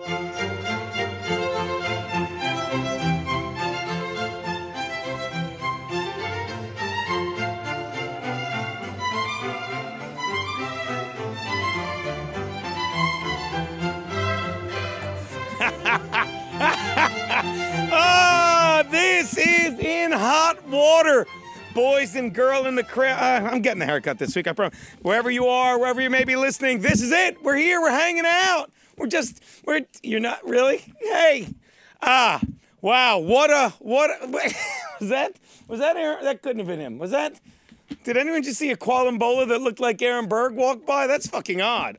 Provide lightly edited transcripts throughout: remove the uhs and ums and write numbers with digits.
This is In Hot Water. Boys and girl in the crowd. I'm getting a haircut this week, I promise. Wherever you are, wherever you may be listening, this is it. We're here. We're hanging out. You're not really? Hey. Wow. Was that Aaron? That couldn't have been him. Did anyone just see a Kuala Lumpur that looked like Aaron Berg walk by? That's fucking odd.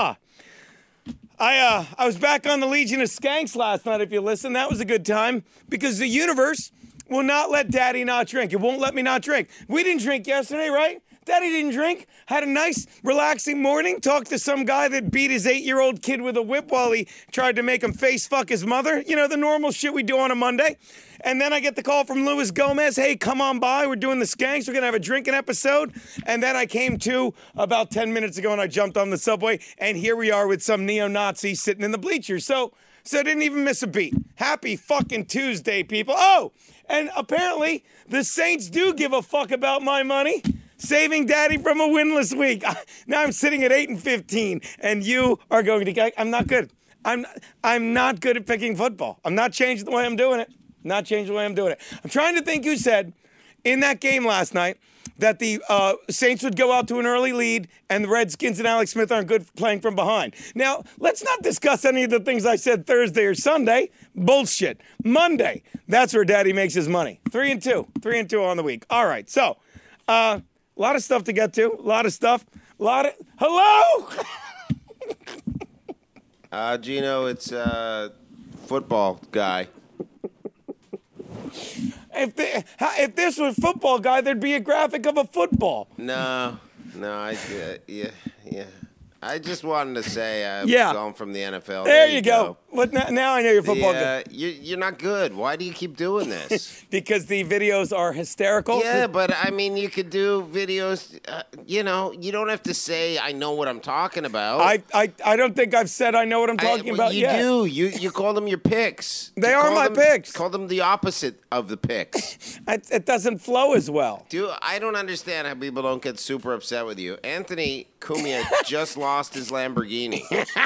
I was back on the Legion of Skanks last night, if you listen. That was a good time because the universe will not let Daddy not drink. It won't let me not drink. We didn't drink yesterday, right? Daddy didn't drink. Had a nice, relaxing morning. Talked to some guy that beat his 8-year-old kid with a whip while he tried to make him face fuck his mother. You know, the normal shit we do on a Monday. And then I get the call from Luis Gomez. Hey, come on by. We're doing the Skanks. We're going to have a drinking episode. And then I came to about 10 minutes ago and I jumped on the subway. And here we are with some neo-Nazi sitting in the bleachers. So I didn't even miss a beat. Happy fucking Tuesday, people. Oh, and apparently the Saints do give a fuck about my money. Saving Daddy from a winless week. Now I'm sitting at 8-15, and you are going to. I'm not good. I'm not good at picking football. I'm not changing the way I'm doing it. I'm trying to think who said in that game last night that the Saints would go out to an early lead and the Redskins and Alex Smith aren't good playing from behind. Now, let's not discuss any of the things I said Thursday or Sunday. Bullshit. Monday, that's where Daddy makes his money. 3-2. 3-2 on the week. All right, so a lot of stuff to get to. Hello? Gino, it's football guy. If this was football guy, there'd be a graphic of a football. No, yeah. I just wanted to say I've gone from the NFL. There you go. But now I know you're football guy. You're not good. Why do you keep doing this? Because the videos are hysterical. Yeah, but I mean, you could do videos. You don't have to say I know what I'm talking about. I don't think I've said I know what I'm talking about yet. You do. You call them your picks. They are my picks. Call them the opposite of the picks. It doesn't flow as well. Dude, I don't understand how people don't get super upset with you. Anthony Cumia just lost his Lamborghini.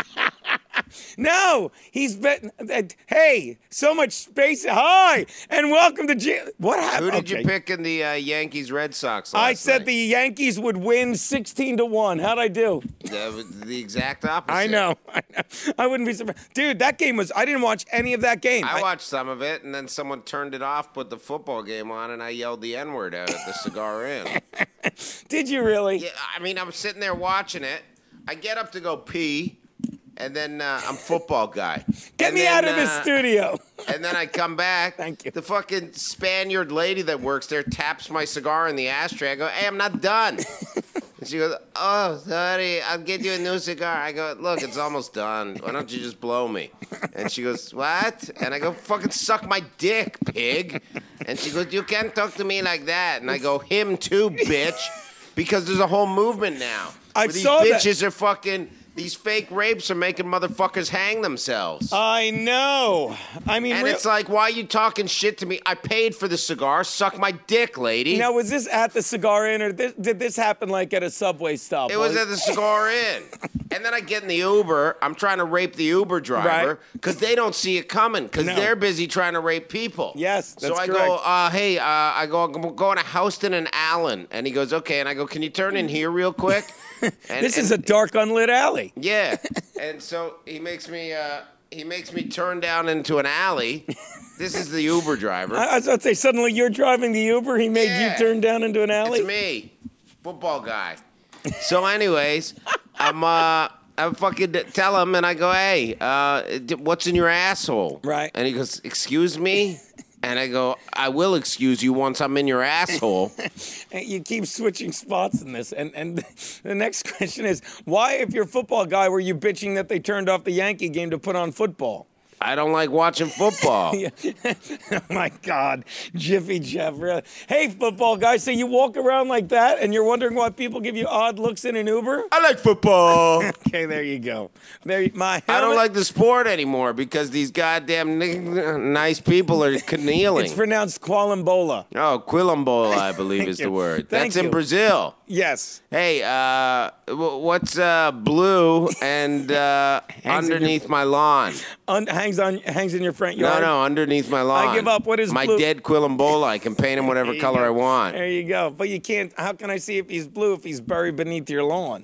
No, he's been. Hey, so much space. Hi, and welcome to What happened? Who did you pick in the Yankees Red Sox last I said night? the Yankees would win 16-1. How'd I do? The exact opposite. I know. I wouldn't be surprised. Dude, that game was. I didn't watch any of that game. I watched some of it, and then someone turned it off, put the football game on, and I yelled the N-word out at the Cigar Inn. Did you really? Yeah, I mean, I'm sitting there watching it. I get up to go pee. And then I'm football guy. Get me out of this studio. And then I come back. Thank you. The fucking Spaniard lady that works there taps my cigar in the ashtray. I go, hey, I'm not done. And she goes, oh, sorry, I'll get you a new cigar. I go, look, it's almost done. Why don't you just blow me? And she goes, what? And I go, fucking suck my dick, pig. And she goes, you can't talk to me like that. And I go, him too, bitch. Because there's a whole movement now. I saw these bitches are fucking... These fake rapes are making motherfuckers hang themselves. I know. I mean, it's like, why are you talking shit to me? I paid for the cigar. Suck my dick, lady. Now, was this at the Cigar Inn, or did this happen like at a Subway stop? It was at the Cigar Inn. And then I get in the Uber. I'm trying to rape the Uber driver because they don't see it coming because they're busy trying to rape people. Yes, that's correct. So I go, I'm going to Houston and Allen. And he goes, okay. And I go, can you turn in here real quick? This is a dark, unlit alley. Yeah, and so he makes me turn down into an alley. This is the Uber driver. I was about to say, suddenly you're driving the Uber. He made you turn down into an alley. It's me, football guy. So, anyways, I fucking tell him, and I go, hey, what's in your asshole? Right. And he goes, excuse me. And I go, I will excuse you once I'm in your asshole. You keep switching spots in this. And the next question is, why, if you're a football guy, were you bitching that they turned off the Yankee game to put on football? I don't like watching football. Yeah. Oh my God, Jiffy Jeff, really? Hey, football guy, so you walk around like that, and you're wondering why people give you odd looks in an Uber? I like football. Okay, there you go. My I don't helmet- like the sport anymore because these goddamn nice people are kneeling. It's pronounced Qualambola. Oh, Quilombola, I believe is you. the word. Thank That's in you. Brazil. Yes. Hey, what's blue and underneath my lawn? Hangs in your front yard. No, underneath my lawn. I give up. What is my blue? dead Quilombola? I can paint him whatever There you color go. I want. There you go. But you can't. How can I see if he's blue if he's buried beneath your lawn?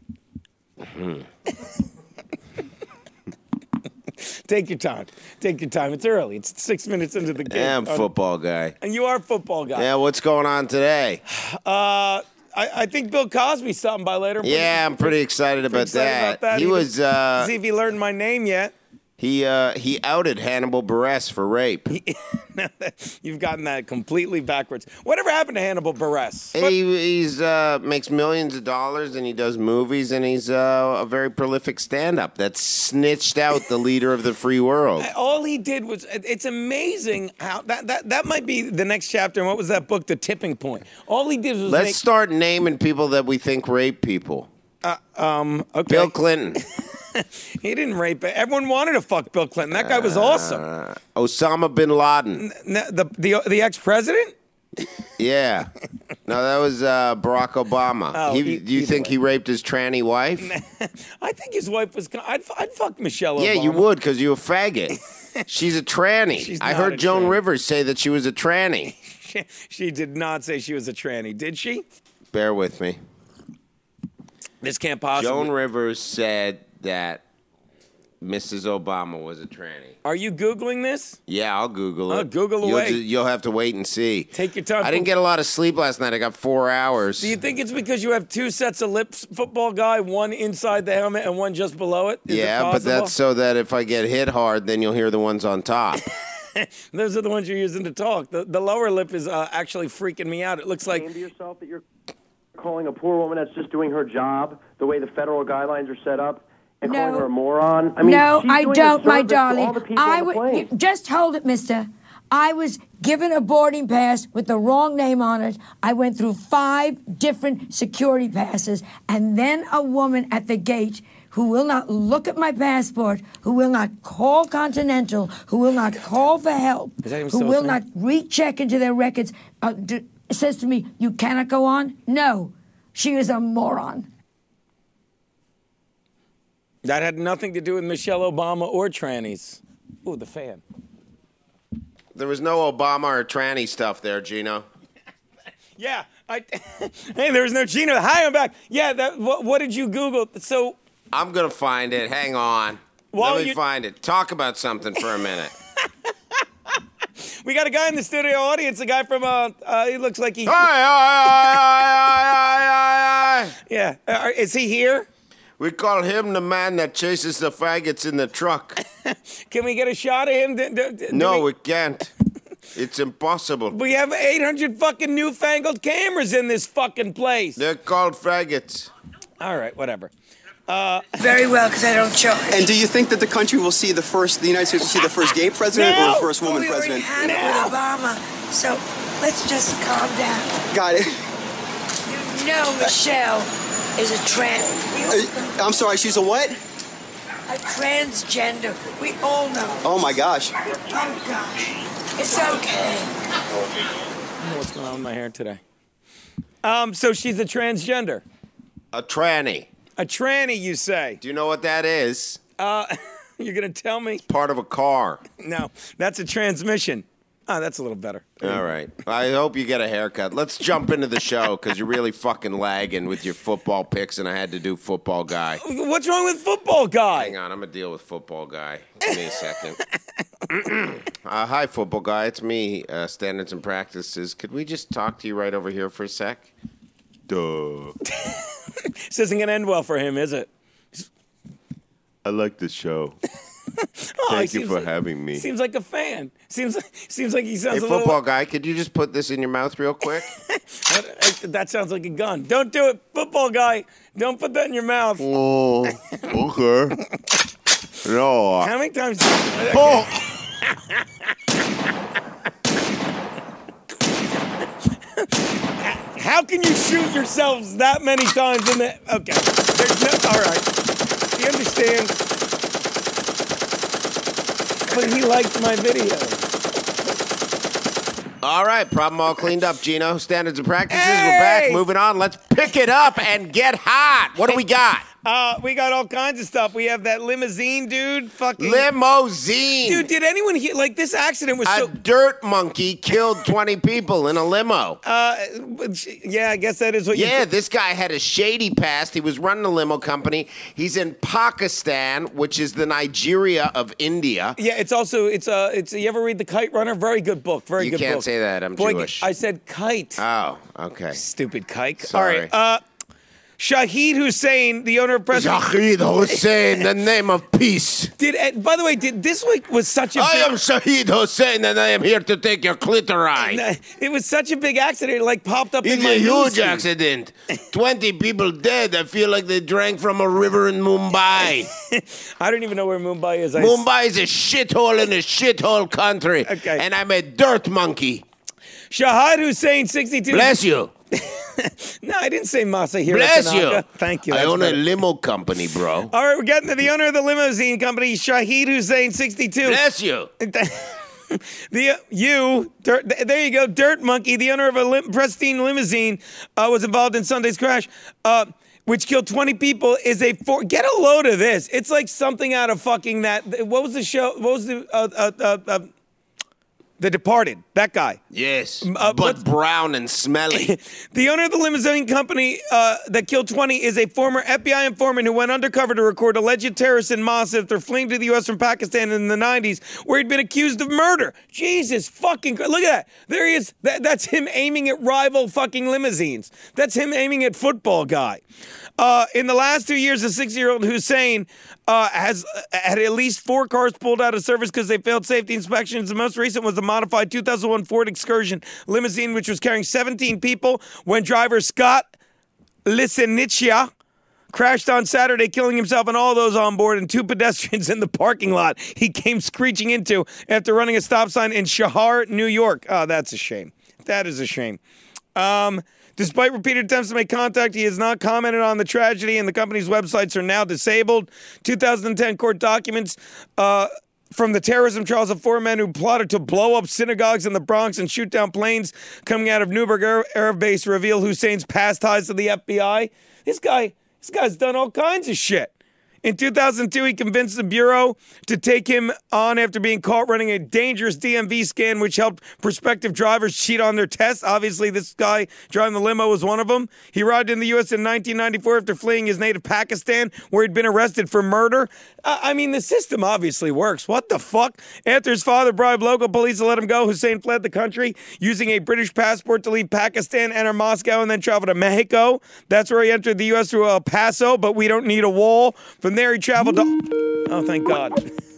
Take your time. Take your time. It's early. It's 6 minutes into the game. Yeah, I'm a football guy. And you are a football guy. Yeah, what's going on today? I think Bill Cosby's stopping by later. Yeah, I'm pretty excited about that. He was See if he learned my name yet. he outed Hannibal Buress for rape. You've gotten that completely backwards. Whatever happened to Hannibal Buress? He's makes millions of dollars and he does movies and he's a very prolific stand-up that snitched out the leader of the free world. All he did was, it's amazing how, that might be the next chapter. And what was that book, The Tipping Point? All he did was Let's start naming people that we think rape people. okay. Bill Clinton. He didn't rape it. Everyone wanted to fuck Bill Clinton. That guy was awesome. Osama bin Laden. The ex-president? Yeah. No, that was Barack Obama. Oh, do you think he raped his tranny wife? I think his wife was, I'd fuck Michelle Obama. Yeah, you would because you're a faggot. She's a tranny. She's I not heard a Joan tranny. Rivers say that she was a tranny. She did not say she was a tranny, did she? Bear with me. This can't possibly. Joan Rivers said that Mrs. Obama was a tranny. Are you Googling this? Yeah, I'll Google it. Oh, Google away. You'll have to wait and see. Take your time. I didn't get a lot of sleep last night. I got 4 hours. Do you think it's because you have two sets of lips, football guy, one inside the helmet and one just below it? Is it Yeah, but possible? that's so that if I get hit hard, then you'll hear the ones on top. Those are the ones you're using to talk. The lower lip is actually freaking me out. It looks like. To yourself that you're calling a poor woman that's just doing her job the way the federal guidelines are set up and calling her a moron. I mean, no, she's I doing a don't, my service to all darling. the people on the plane. Just hold it, mister. I was given a boarding pass with the wrong name on it. I went through 5 different security passes, and then a woman at the gate who will not look at my passport, who will not call Continental, who will not call for help, Is that even who still a will thing? not recheck into their records, says to me, "You cannot go on." No, she is a moron. That had nothing to do with Michelle Obama or trannies. Ooh, the fan. There was no Obama or tranny stuff there, Gino. Yeah. Hey, there was no Gino. Hi, I'm back. Yeah, what did you Google? So. I'm going to find it. Hang on. While Let me find it. Talk about something for a minute. We got a guy in the studio audience, a guy from, he looks like he. Hi. Yeah. Is he here? We call him the man that chases the faggots in the truck. Can we get a shot of him? No, we can't. It's impossible. We have 800 fucking newfangled cameras in this fucking place. They're called faggots. All right, whatever. Very well, because I don't charge. And do you think that the country will see the United States will see the first gay president or the first woman we already president? had it with Obama, so let's just calm down. Got it. You know Michelle is a I'm sorry, she's a what? a transgender. We all know. Oh my gosh. Oh gosh, it's okay. I don't know what's going on with my hair today. So she's a transgender. A tranny. A tranny, you say? Do you know what that is? You're going to tell me? Part of a car. No, that's a transmission. Oh, that's a little better. All right. I hope you get a haircut. Let's jump into the show because you're really fucking lagging with your football picks, and I had to do football guy. What's wrong with football guy? Hang on, I'm going to deal with football guy. Give me a second. Hi, football guy. It's me, Standards and Practices. Could we just talk to you right over here for a sec? Duh. This isn't going to end well for him, is it? I like the show. Oh, Thank you for having me. Seems like a fan. Seems like he sounds Hey, a little. football guy, could you just put this in your mouth real quick? That sounds like a gun. Don't do it, football guy. Don't put that in your mouth. Oh, okay. No. How many times? Oh. How can you shoot yourselves that many times in the? Okay, there's no. All right, you understand? But he liked my videos. All right, problem all cleaned up, Gino. Standards and practices. Hey! We're back. Moving on. Let's pick it up and get hot. What do we got? We got all kinds of stuff. We have that limousine dude. Fucking Limousine. dude. Did anyone hear? Like this accident was A so. dirt monkey killed 20 people in a limo. Yeah, I guess that is what. Yeah, this guy had a shady past. He was running a limo company. He's in Pakistan, which is the Nigeria of India. Yeah, it's also it's. You ever read The Kite Runner? Very good book. Very You good book. can't say that. I'm Boy, Jewish. I said kite. Oh, okay. Stupid kike. Sorry. All right. Shahid Hussein, the owner of Press. Shahid Hussein, the name of peace. By the way, this week was such a. I am Shahid Hussein, and I am here to take your clitoris. It was such a big accident. It like popped up in It's my a huge newsfeed. accident. 20 people dead. I feel like they drank from a river in Mumbai. I don't even know where Mumbai is. Mumbai is a shithole in a shithole country. Okay. And I'm a dirt monkey. Shahid Hussein, 62. Bless you. No, I didn't say Masahiro Bless Tanaka. you. Thank you. I that's own a better. limo company, bro. All right, we're getting to the owner of the limousine company, Shahid Hussein, 62. Bless you. There you go, Dirt Monkey, the owner of a pristine limousine, was involved in Sunday's crash, which killed 20 people. Get a load of this. It's like something out of fucking that. What was the show? What was The Departed, that guy. Yes, but but brown and smelly. The owner of the limousine company that killed 20 is a former FBI informant who went undercover to record alleged terrorists in mosques after fleeing to the U.S. from Pakistan in the 90s, where he'd been accused of murder. Jesus fucking Christ. Look at that. There he is. That's him aiming at rival fucking limousines. That's him aiming at football guy. In the last 2 years, a 6-year-old Hussein has had at least 4 cars pulled out of service because they failed safety inspections. The most recent was the modified 2001 Ford Excursion limousine, which was carrying 17 people when driver Scott Lisenicia crashed on Saturday, killing himself and all those on board and 2 pedestrians in the parking lot he came screeching into after running a stop sign in Shahar, New York. Oh, that's a shame. That is a shame. Despite repeated attempts to make contact, he has not commented on the tragedy, and the company's websites are now disabled. 2010 court documents from the terrorism trials of 4 men who plotted to blow up synagogues in the Bronx and shoot down planes coming out of Newburgh Air Base reveal Hussein's past ties to the FBI. This guy's done all kinds of shit. In 2002, he convinced the Bureau to take him on after being caught running a dangerous DMV scan, which helped prospective drivers cheat on their tests. Obviously, this guy driving the limo was one of them. He arrived in the U.S. in 1994 after fleeing his native Pakistan, where he'd been arrested for murder. I mean, the system obviously works. What the fuck? After his father bribed local police to let him go, Hussein fled the country using a British passport to leave Pakistan, enter Moscow, and then travel to Mexico. That's where he entered the U.S. through El Paso, but we don't need a wall. From there, he traveled to... Oh, thank God.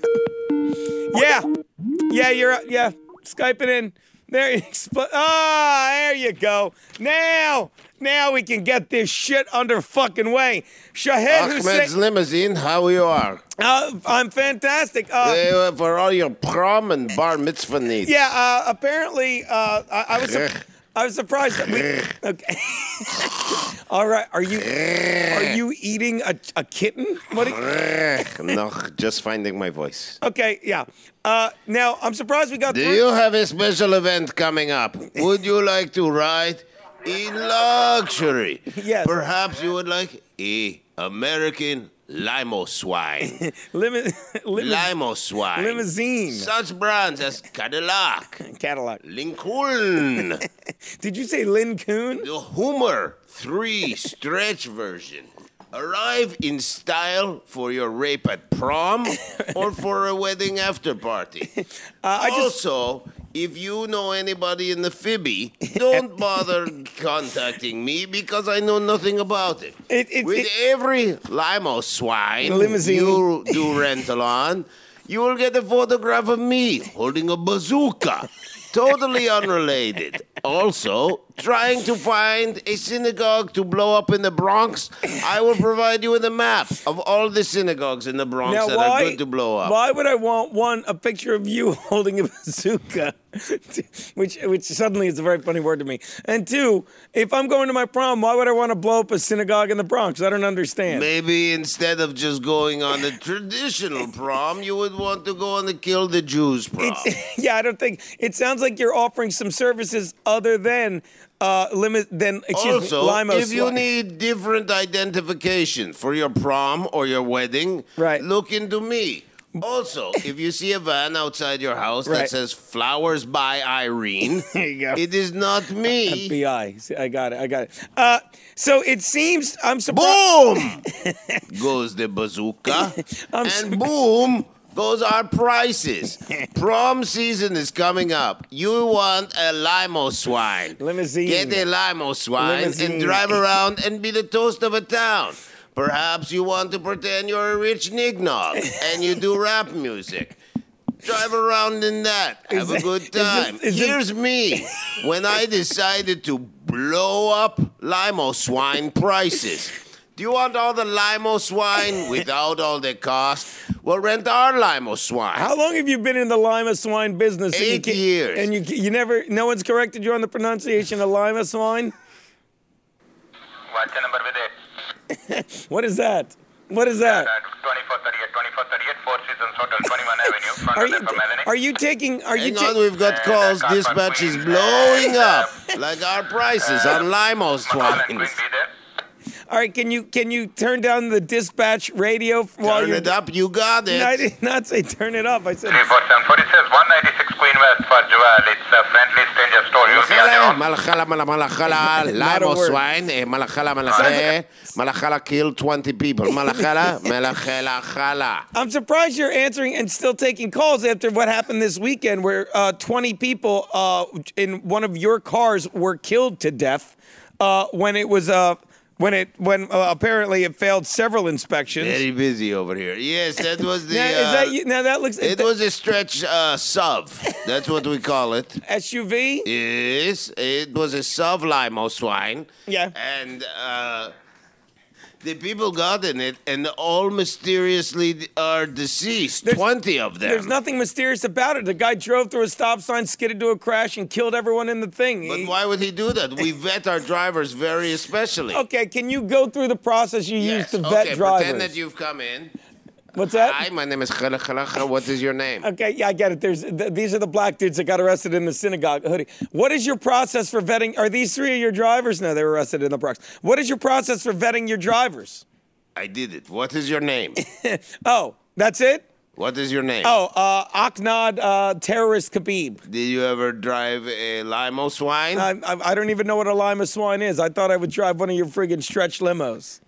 Yeah, Skyping in. There you go. Now we can get this shit under fucking way. Shahid Ahmed's Hussein... limousine, how you are? I'm fantastic. For all your prom and bar mitzvah needs. Yeah, apparently, I was surprised that we... Okay. All right, are you eating a kitten? What? No, just finding my voice. Okay, yeah. Now, I'm surprised we got Do through... you have a special event coming up? Would you like to ride in luxury? Yes. Perhaps you would like a American limo swine. Limo swine. Limousine. Such brands as Cadillac, Lincoln, Did you say Lin Coon? the Hummer 3 stretch version. Arrive in style for your rape at prom or for a wedding after party. Also, if you know anybody in the Fibby, don't bother contacting me because I know nothing about it. With every limo swine Limousine. you do rental on, you will get a photograph of me holding a bazooka. Totally unrelated. Also, trying to find a synagogue to blow up in the Bronx, I will provide you with a map of all the synagogues in the Bronx Now, that are good to blow up. Why would I want a picture of you holding a bazooka? which suddenly is a very funny word to me. And two, if I'm going to my prom, why would I want to blow up a synagogue in the Bronx? I don't understand. Maybe instead of just going on the traditional prom, you would want to go on the Kill the Jews prom. Yeah, I don't think it sounds like you're offering some services other than Lima if you need different identification for your prom or your wedding, right, look into me. Also, if you see a van outside your house that Right. says "Flowers by Irene," there you go. It is not me. FBI. See, I got it. So it seems I'm surprised. Boom goes the bazooka, and boom goes our prices. Prom season is coming up. You want a limo swine? Limousine. Get a limo swine Limousine. and drive around and be the toast of a town. Perhaps you want to pretend you're a rich nignog and you do rap music. Drive around in that. Have a good time. Here's me when I decided to blow up limo swine prices. Do you want all the limo swine without all the cost? Well, rent our limo swine. How long have you been in the Lima swine business? 8 years. And you never, no one's corrected you on the pronunciation of Lima swine? What's the number with it? What is that? What is that? 2438, Four Seasons Hotel, 21 Avenue, front of the Melanie. Are you taking, Hang on, we've got calls. Dispatch is blowing up like our prices on limo swine. All right, can you turn down the dispatch radio while Turn you're... it up, you got it. No, I did not say turn it up. I said... 34740 says 196 Queen West for Joel. It's a friendly stranger store. You'll be on your own. Malachala, limo swine. Malachala, Malachala killed 20 people. Malachala. I'm surprised you're answering and still taking calls after what happened this weekend where 20 people in one of your cars were killed to death when it was... When apparently it failed several inspections. Very busy over here. Yes, that was the. Now, is that you? Now that looks. It was a stretch SUV. That's what we call it. SUV. Yes, it was a SUV limo swine. Yeah. And the people got in it, and all mysteriously are deceased. 20 of them. There's nothing mysterious about it. The guy drove through a stop sign, skidded to a crash, and killed everyone in the thing. But why would he do that? We vet our drivers very especially. Okay, can you go through the process you use to vet drivers? Pretend that you've come in. What's that? Hi, my name is Khala Khala. What is your name? Okay, yeah, I get it. These are the black dudes that got arrested in the synagogue hoodie. What is your process for vetting? Are these three of your drivers? No, they were arrested in the Bronx. What is your process for vetting your drivers? I did it. What is your name? Oh, that's it? What is your name? Oh, Aknad Terrorist Khabib. Did you ever drive a limo swine? I don't even know what a lima swine is. I thought I would drive one of your friggin' stretch limos.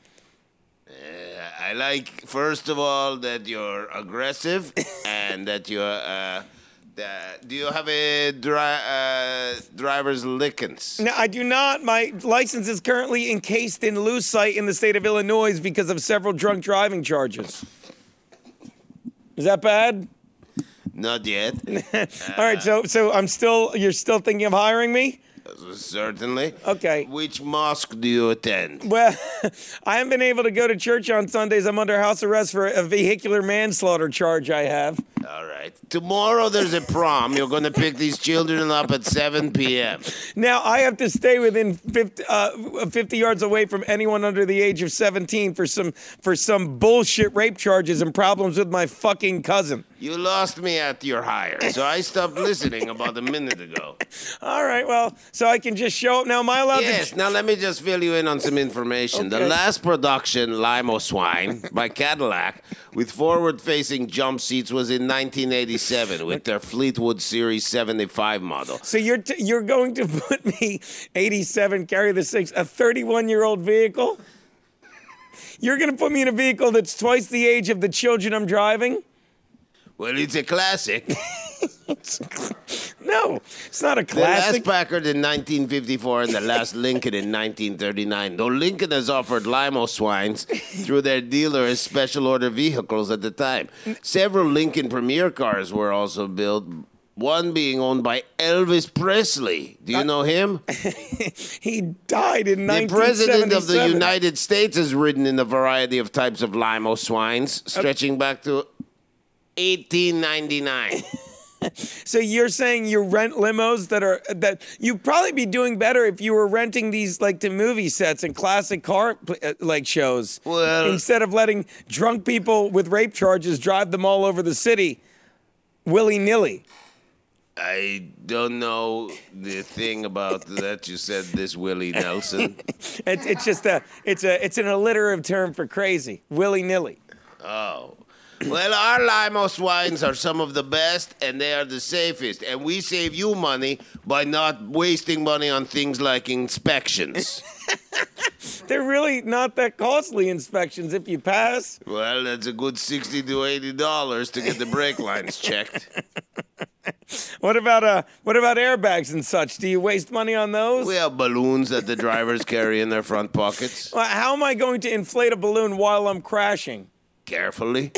I like, first of all, that you're aggressive and that you're. Do you have a driver's license? No, I do not. My license is currently encased in lucite in the state of Illinois because of several drunk driving charges. Is that bad? Not yet. All right, so you're still thinking of hiring me? Certainly. Okay. Which mosque do you attend? Well, I haven't been able to go to church on Sundays. I'm under house arrest for a vehicular manslaughter charge I have. All right. Tomorrow there's a prom. You're going to pick these children up at 7 p.m. Now, I have to stay within 50 yards away from anyone under the age of 17 for some bullshit rape charges and problems with my fucking cousin. You lost me at your hire, so I stopped listening about a minute ago. All right, well, so I can just show up now. Am I allowed to? Yes, now let me just fill you in on some information. Okay. The last production, Limo Swine, by Cadillac, with forward-facing jump seats was in 1987 with their Fleetwood Series 75 model. So you're going to put me 87, carry the 6, a 31-year-old vehicle? You're going to put me in a vehicle that's twice the age of the children I'm driving? Well, it's a classic. No, it's not a The last classic. Packard in 1954 and the last Lincoln in 1939. Though Lincoln has offered limo swines through their dealer as special order vehicles at the time. Several Lincoln Premier cars were also built One being owned by Elvis Presley. Do you know him? He died in The 1977. President of the United States has ridden in a variety of types of limo swines, stretching back to 1899. So you're saying you rent limos that you'd probably be doing better if you were renting these like to movie sets and classic car like shows, instead of letting drunk people with rape charges drive them all over the city willy-nilly. I don't know the thing about that you said this Willie Nelson. It's just it's an alliterative term for crazy, willy-nilly. Oh. Well, our limo swines are some of the best, and they are the safest. And we save you money by not wasting money on things like inspections. They're really not that costly, inspections, if you pass. Well, that's a good $60 to $80 to get the brake lines checked. What about airbags and such? Do you waste money on those? We have balloons that the drivers carry in their front pockets. Well, how am I going to inflate a balloon while I'm crashing? Carefully.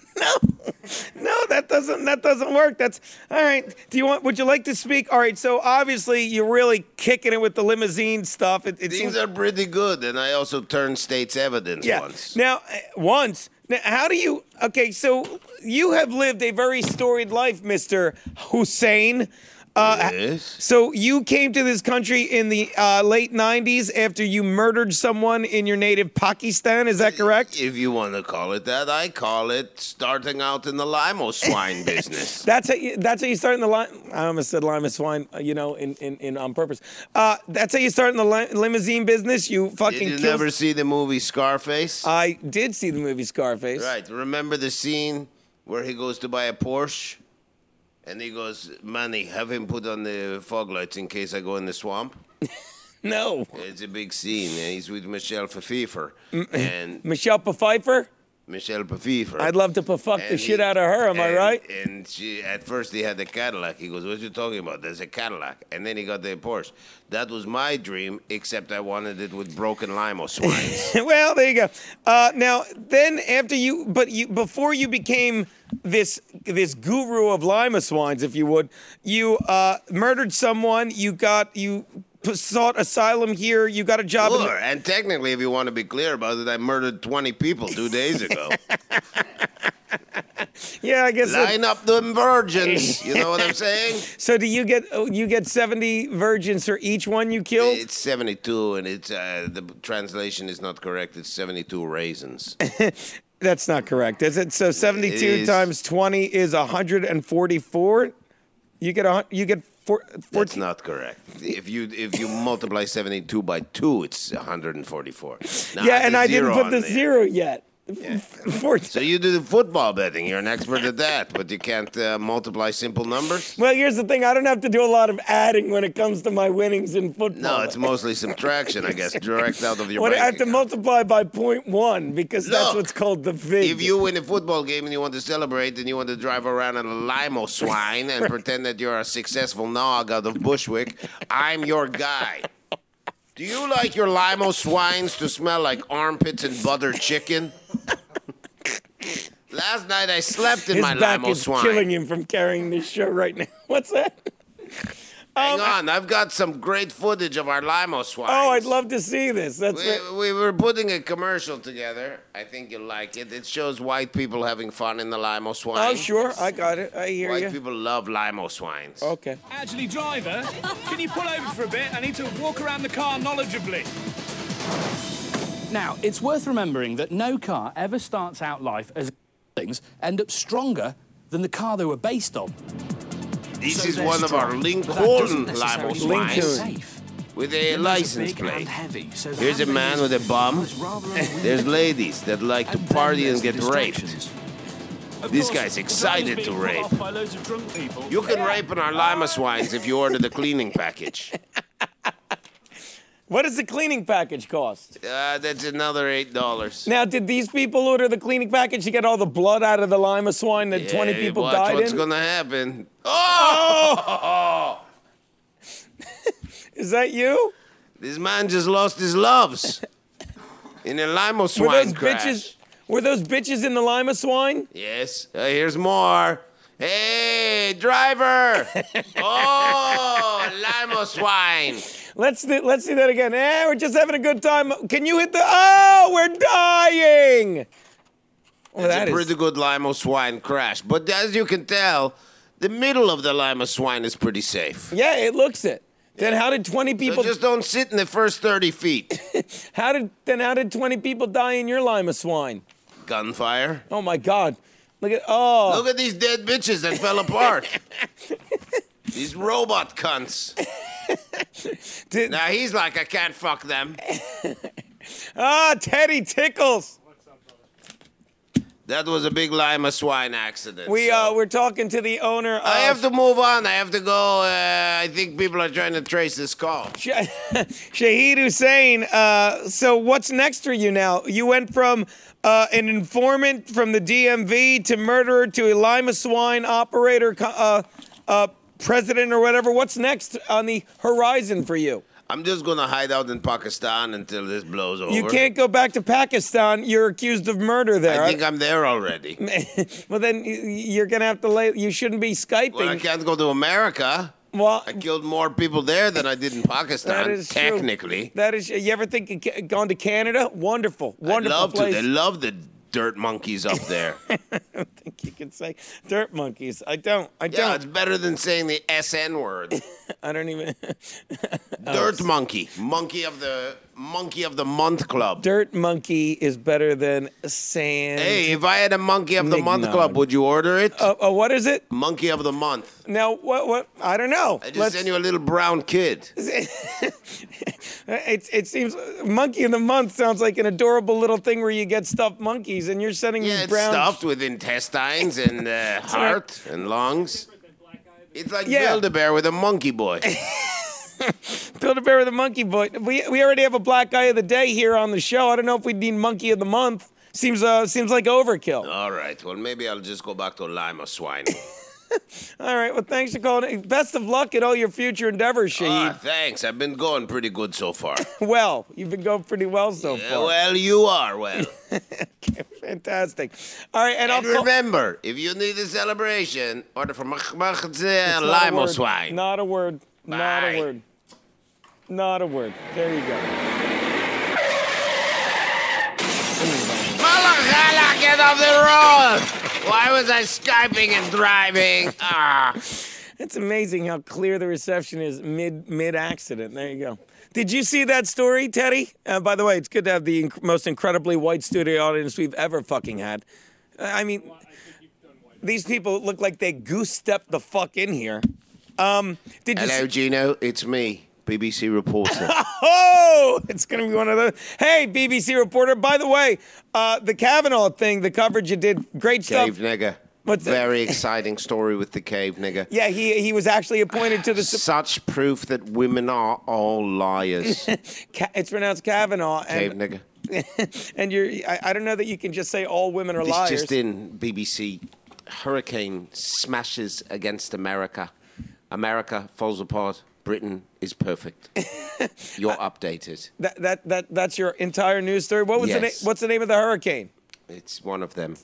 No, that doesn't work. That's all right. Would you like to speak? All right. So obviously you're really kicking it with the limousine stuff. Things are pretty good, and I also turned state's evidence once. Now, how do you? Okay, so you have lived a very storied life, Mr. Hussein. Yes. So you came to this country in the late 90s after you murdered someone in your native Pakistan. Is that correct? If you want to call it that, I call it starting out in the limo swine business. That's how you start in the I almost said lima swine, in on purpose. That's how you start in the limousine business. You fucking. Did you never see the movie Scarface? I did see the movie Scarface. Right. Remember the scene where he goes to buy a Porsche? And he goes, Manny, have him put on the fog lights in case I go in the swamp. No. It's a big scene. And he's with Michelle Pfeiffer. And Michelle Pfeiffer? Michelle Pfeiffer. I'd love to fuck the shit out of her, am I right? And she, at first he had the Cadillac. He goes, what you talking about? There's a Cadillac. And then he got the Porsche. That was my dream, except I wanted it with broken limo swines. Well, there you go. Now, then after before you became this guru of lima swines, if you would, you murdered someone, you sought asylum here, you got a job. Sure, and technically, if you want to be clear about it, I murdered 20 people 2 days ago. Yeah, I guess. Line up them virgins. You know what I'm saying? So do you get 70 virgins for each one you killed? It's 72, and it's the translation is not correct. It's 72 raisins. That's not correct, is it? So 72 times 20 is 144. You get 14. That's not correct. If you multiply 72 by 2, it's 144. Now, yeah, and I didn't put the zero yet. Yeah. So you do the football betting. You're an expert at that, but you can't multiply simple numbers? Well, here's the thing. I don't have to do a lot of adding when it comes to my winnings in football. No, it's mostly subtraction, I guess, direct out of your bank account. I have to multiply by 0.1 because that's what's called the vig. If you win a football game and you want to celebrate and you want to drive around in a limo swine and pretend that you're a successful nog out of Bushwick, I'm your guy. Do you like your limo swines to smell like armpits and buttered chicken? Last night I slept in my limo swine. His back is killing him from carrying this show right now. What's that? Hang on, I've got some great footage of our limo swines. Oh, I'd love to see this. We were putting a commercial together. I think you'll like it. It shows white people having fun in the limo swine. Oh, sure. I got it. I hear you. White people love limo swines. Okay. Actually, driver, can you pull over for a bit? I need to walk around the car knowledgeably. Now, it's worth remembering that no car ever starts out life as things end up stronger than the car they were based on. This is one of our Lincoln limo swines with a license plate. Here's a man with a bum. There's ladies that like to party and get raped. This guy's excited to rape. You can rape in our lima swines if you order the cleaning package. What does the cleaning package cost? That's another $8. Now, did these people order the cleaning package to get all the blood out of the lima swine that 20 people died what's in? What's going to happen? Oh! Is that you? This man just lost his loves in a lima swine crash. Were those bitches in the lima swine? Yes. Here's more. Hey, driver! Oh, limo swine. Let's see that again. We're just having a good time. Can you hit the? Oh, we're dying. Well, It's a pretty good limo swine crash. But as you can tell, the middle of the limo swine is pretty safe. Yeah, it looks it. Then how did 20 people? So just don't sit in the first 30 feet. How did 20 people die in your lima swine? Gunfire. Oh my God! Look at Look at these dead bitches that fell apart. These robot cunts. Now he's like, I can't fuck them. Teddy Tickles. That was a big lima swine accident. We're talking to the owner of... I have to move on. I have to go. I think people are trying to trace this call. Shahid Hussein. So what's next for you now? You went from an informant from the DMV to murderer to a lima swine operator, president or whatever. What's next on the horizon for you? I'm just going to hide out in Pakistan until this blows over. You can't go back to Pakistan. You're accused of murder there. I think I'm there already. Well, then you're going to have to you shouldn't be Skyping. Well, I can't go to America. Well, I killed more people there than I did in Pakistan, that is technically. True. That is. You ever think of gone to Canada? Wonderful I'd love place. to. They love the dirt monkeys up there. I don't think you can say dirt monkeys. I don't. Yeah, it's better than saying the SN word. I don't even. Dirt monkey. Monkey of the month club. Dirt monkey is better than sand. Hey, if I had a monkey of the month club, would you order it? What is it? Monkey of the month. Now, what? I don't know. I just send you a little brown kid. It seems monkey of the month sounds like an adorable little thing where you get stuffed monkeys, and you're sending me it's brown. stuffed with intestines and heart and lungs. It's like Build-A-Bear with a monkey boy. Build-A-Bear with a monkey boy. We already have a black guy of the day here on the show. I don't know if we need monkey of the month. Seems like overkill. All right. Well, maybe I'll just go back to lima swine. All right. Well, thanks for calling. Best of luck at all your future endeavors, Shahid. Thanks. I've been going pretty good so far. Well, you've been going pretty well so far. Well, you are well. Okay, fantastic. All right, and remember, if you need a celebration, order from lima swine. Not a word. Bye. Not a word. Not a word. There you go. Malakala, get off the road! Why was I Skyping and driving? It's amazing how clear the reception is mid accident. There you go. Did you see that story, Teddy? By the way, it's good to have the most incredibly white studio audience we've ever fucking had. I mean, these people look like they goose-stepped the fuck in here. Hello, Gino. It's me, BBC reporter. Oh, it's going to be one of those. Hey, BBC reporter. By the way, the Kavanaugh thing, the coverage you did, great stuff. Cave nigger. What's that? Very exciting story with the cave nigger. Yeah, he was actually appointed to the... Such proof that women are all liars. It's pronounced Kavanaugh. Cave nigger. And I don't know that you can just say all women are this liars. Just in BBC, hurricane smashes against America. America falls apart. Britain is perfect. You're updated. That's your entire news story. What's the name of the hurricane? It's one of them.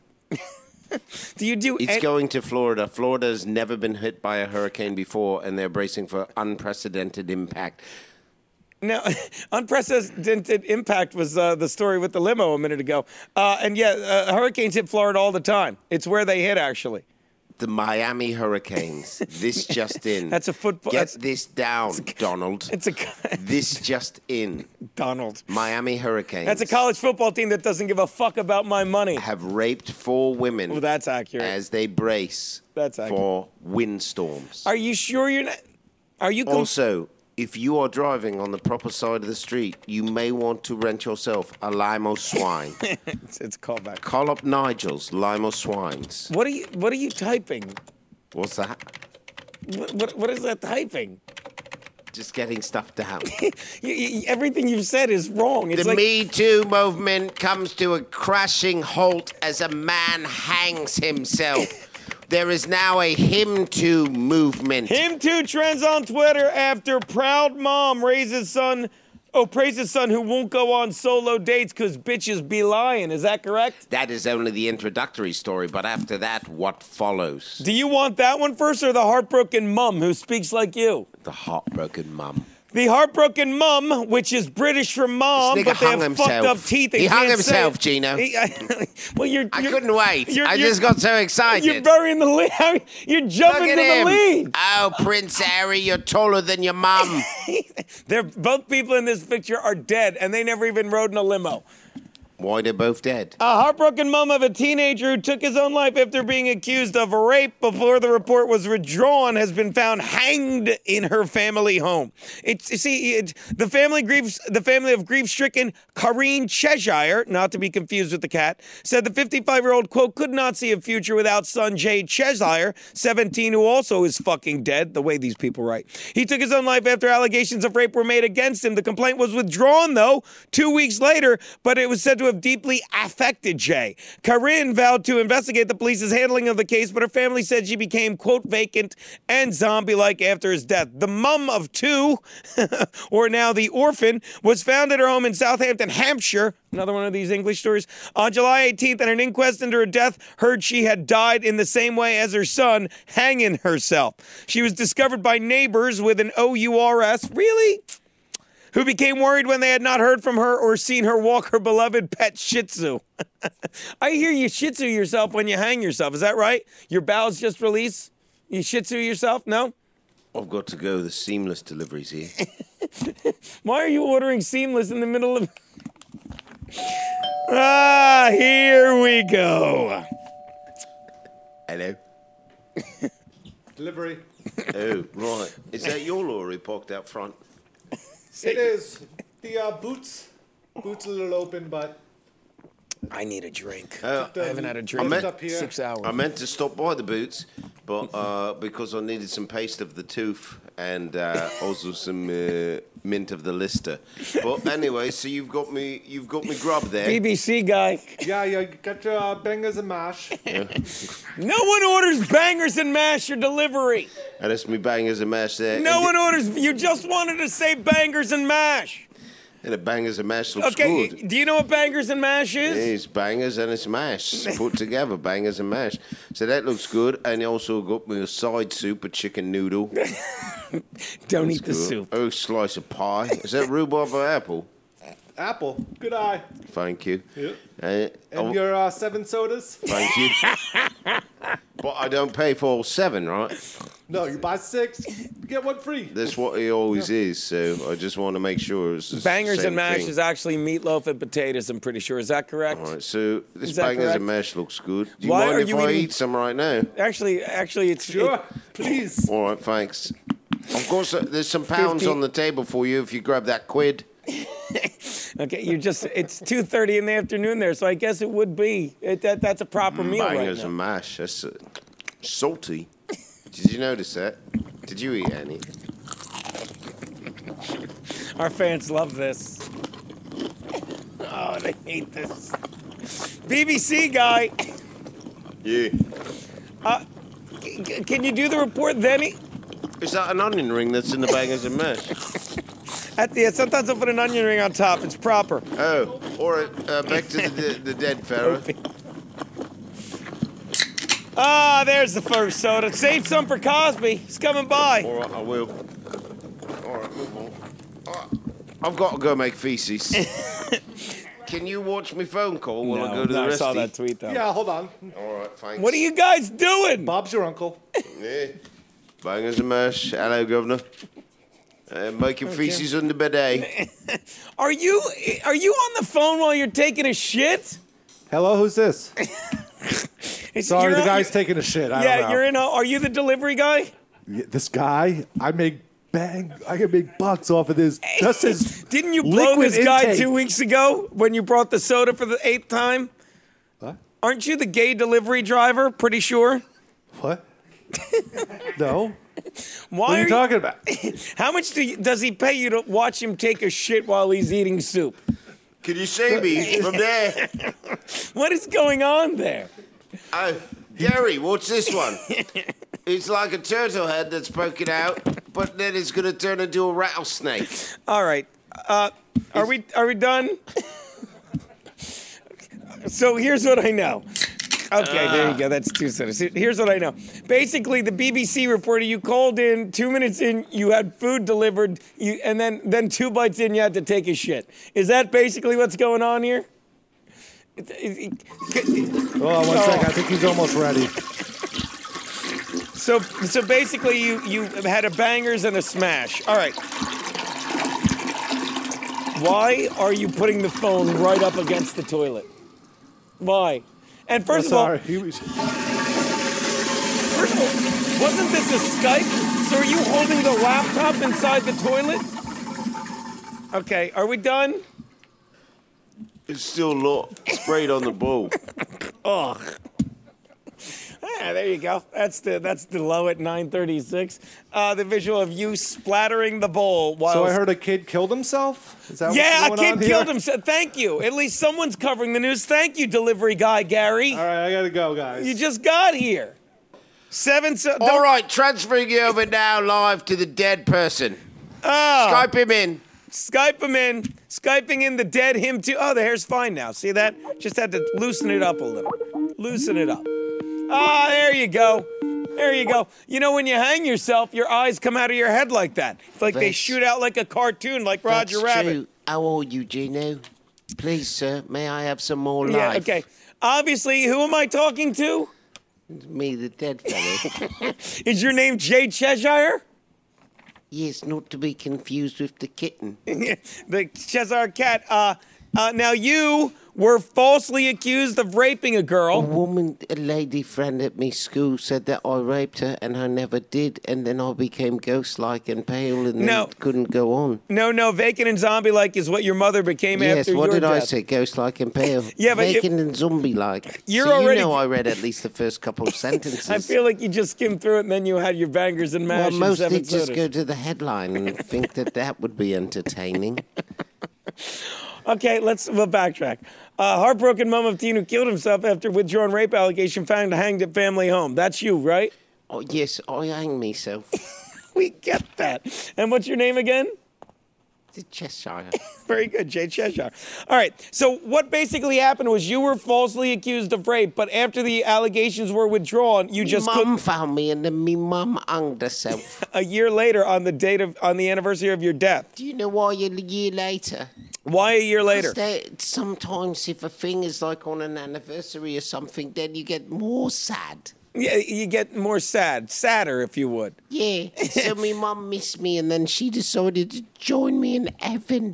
It's going to Florida. Florida's never been hit by a hurricane before, and they're bracing for unprecedented impact. No, unprecedented impact was the story with the limo a minute ago. Hurricanes hit Florida all the time. It's where they hit, actually. The Miami Hurricanes. This just in. That's a football. Get this down, Donald. This just in. Donald. Miami Hurricanes. That's a college football team that doesn't give a fuck about my money. Have raped 4 women. Well, that's accurate. As they brace for windstorms. Are you sure you're not? Are you also? If you are driving on the proper side of the street, you may want to rent yourself a limo swine. It's a callback. Call up Nigel's limo swines. What are you typing? What's that? What is that typing? Just getting stuff down. Everything you've said is wrong. It's the Me Too movement comes to a crashing halt as a man hangs himself. There is now a Him Too movement. Him Too trends on Twitter after proud mom raises son Oh, praise his son who won't go on solo dates because bitches be lying. Is that correct? That is only the introductory story, but after that, what follows? Do you want that one first or the heartbroken mum who speaks like you? The heartbroken mum. The heartbroken mum, which is British for mom, but they have fucked up teeth. He hung himself, Gino. Well, I couldn't wait. I just got so excited. You're burying the lead. You're jumping to the lead. Oh, Prince Harry, you're taller than your mum. They're both people in this picture are dead, and they never even rode in a limo. Why they're both dead? A heartbroken mom of a teenager who took his own life after being accused of rape before the report was withdrawn has been found hanged in her family home. The family of grief-stricken Karine Cheshire, not to be confused with the cat, said the 55-year-old, quote, could not see a future without son Jay Cheshire, 17, who also is fucking dead, the way these people write. He took his own life after allegations of rape were made against him. The complaint was withdrawn, though, 2 weeks later, but it was said to have deeply affected Jay. Karine vowed to investigate the police's handling of the case, but her family said she became, quote, vacant and zombie-like after his death. The mum of two, or now the orphan, was found at her home in Southampton, Hampshire, another one of these English stories, on July 18th, and an inquest into her death heard she had died in the same way as her son, hanging herself. She was discovered by neighbors with an OURS. Really? Who became worried when they had not heard from her or seen her walk her beloved pet Shih Tzu. I hear you Shih Tzu yourself when you hang yourself. Is that right? Your bowels just release? You Shih Tzu yourself? No? I've got to go. The seamless deliveries here. Why are you ordering seamless in the middle of... here we go. Hello. Delivery. Oh, right. Is that your lorry parked out front? It is. The boots a little open, but... I need a drink. I haven't had a drink in 6 hours. I meant to stop by the boots, but because I needed some paste of the tooth and also some mint of the Lister. But anyway, so you've got me grub there. BBC guy. Yeah, you got your bangers and mash. Yeah. No one orders bangers and mash or delivery. And it's me bangers and mash there. No one orders. You just wanted to say bangers and mash. And the bangers and mash looks Okay, good. do you know what bangers and mash is? It's bangers and it's mash put together, bangers and mash. So that looks good. And you also got me a side soup, a chicken noodle. Don't eat the soup. Oh, slice of pie. Is that rhubarb or apple? Apple. Good eye. Thank you. Yeah. And your 7 sodas? Thank you. But I don't pay for all 7, right? No, you buy 6, you get 1 free. That's what it always is, so I just want to make sure it's the Bangers same and mash thing. is actually meatloaf and potatoes, I'm pretty sure. Is that correct? All right, so this Is that bangers correct? and mash looks good. Do you Why mind are if you I eating- eat some right now? Actually, it's... Sure, please. All right, thanks. Of course, there's some pounds 50. on the table for you if you grab that quid. Okay, it's 2:30 in the afternoon there, so I guess it would be. That's a proper meal right Bangers now. and mash. That's salty. Did you notice that? Did you eat any? Our fans love this. Oh, they hate this. BBC guy. Yeah. Can you do the report then? Is that an onion ring that's in the bangers and mash? Sometimes I'll put an onion ring on top. It's proper. Oh, or back to the dead fella. There's the first soda. Save some for Cosby. He's coming by. All right, I will. All right, move on. I've got to go make feces. Can you watch my phone call while I go to the I rest saw of that tweet, though. Yeah, hold on. All right, thanks. What are you guys doing? Bob's your uncle. Yeah. Bangers and mash. Hello, Governor. Making feces on the bidet. Are you on the phone while you're taking a shit? Hello, who's this? Sorry, You're the on- guy's taking a shit. I don't know. you're in. Are you the delivery guy? Yeah, this guy, I can make bucks off of this. Just his Didn't you blow liquid this guy intake. 2 weeks ago when you brought the soda for the 8th time? What? Aren't you the gay delivery driver? Pretty sure. What? No. Why What are you talking about? How much does he pay you to watch him take a shit while he's eating soup? Can you see me from there? What is going on there? Oh, Gary, watch this one. It's like a turtle head that's poking out, but then it's going to turn into a rattlesnake. All right. Are we done? So here's what I know. Okay, there you go. That's 2 sentences. Here's what I know. Basically, the BBC reporter, you called in, 2 minutes in, you had food delivered, and then 2 bites in, you had to take a shit. Is that basically what's going on here? Hold on 1 second. I think he's almost ready. So basically, you had a bangers and a smash. All right. Why are you putting the phone right up against the toilet? Why? And first of all, wasn't this a Skype? So are you holding the laptop inside the toilet? Okay, are we done? It's still sprayed on the bowl. Ugh. Yeah, there you go. That's the low at 9:36. The visual of you splattering the bowl while. So I heard a kid killed himself. Is that yeah, what's a going on kid here? killed himself. Thank you. At least someone's covering the news. Thank you, delivery guy Gary. All right, I gotta go, guys. You just got here. All right, transferring you over now live to the dead person. Skype him in. Skype him in. Skyping in the dead him too. Oh, the hair's fine now. See that? Just had to loosen it up a little. Loosen it up. Ah, there you go. There you go. You know, when you hang yourself, your eyes come out of your head like that. It's like they shoot out like a cartoon, like Roger Rabbit. True. How old are you, Gino? Please, sir, may I have some more life? Yeah, okay. Obviously, who am I talking to? Me, the dead fellow. Is your name Jay Cheshire? Yes, not to be confused with the kitten. The Cheshire cat. Now you were falsely accused of raping a girl. A lady friend at me school said that I raped her and I never did, and then I became ghost-like and pale and then couldn't go on. No, vacant and zombie-like is what your mother became after your death. Yes, what did I say? Ghost-like and pale. Yeah, but vacant and zombie-like. You're so already... you know I read at least the first couple of sentences. I feel like you just skimmed through it and then you had your bangers and mash. Well, most and did just sodas. go to the headline and think that would be entertaining. Okay, we'll backtrack. Heartbroken mom of teen who killed himself after withdrawn rape allegation found hanged at family home. That's you, right? Oh, yes, I hang myself. We get that. And what's your name again? The Cheshire. Very good, Jay Cheshire. All right, so what basically happened was you were falsely accused of rape, but after the allegations were withdrawn, you just couldn't... Mum found me and then me mum hanged herself. A year later, on the anniversary of your death. Do you know why a year later? Why a year later? Sometimes if a thing is like on an anniversary or something, then you get more sad. Yeah, you get more sadder if you would. Yeah, so my mum missed me and then she decided to join me in heaven.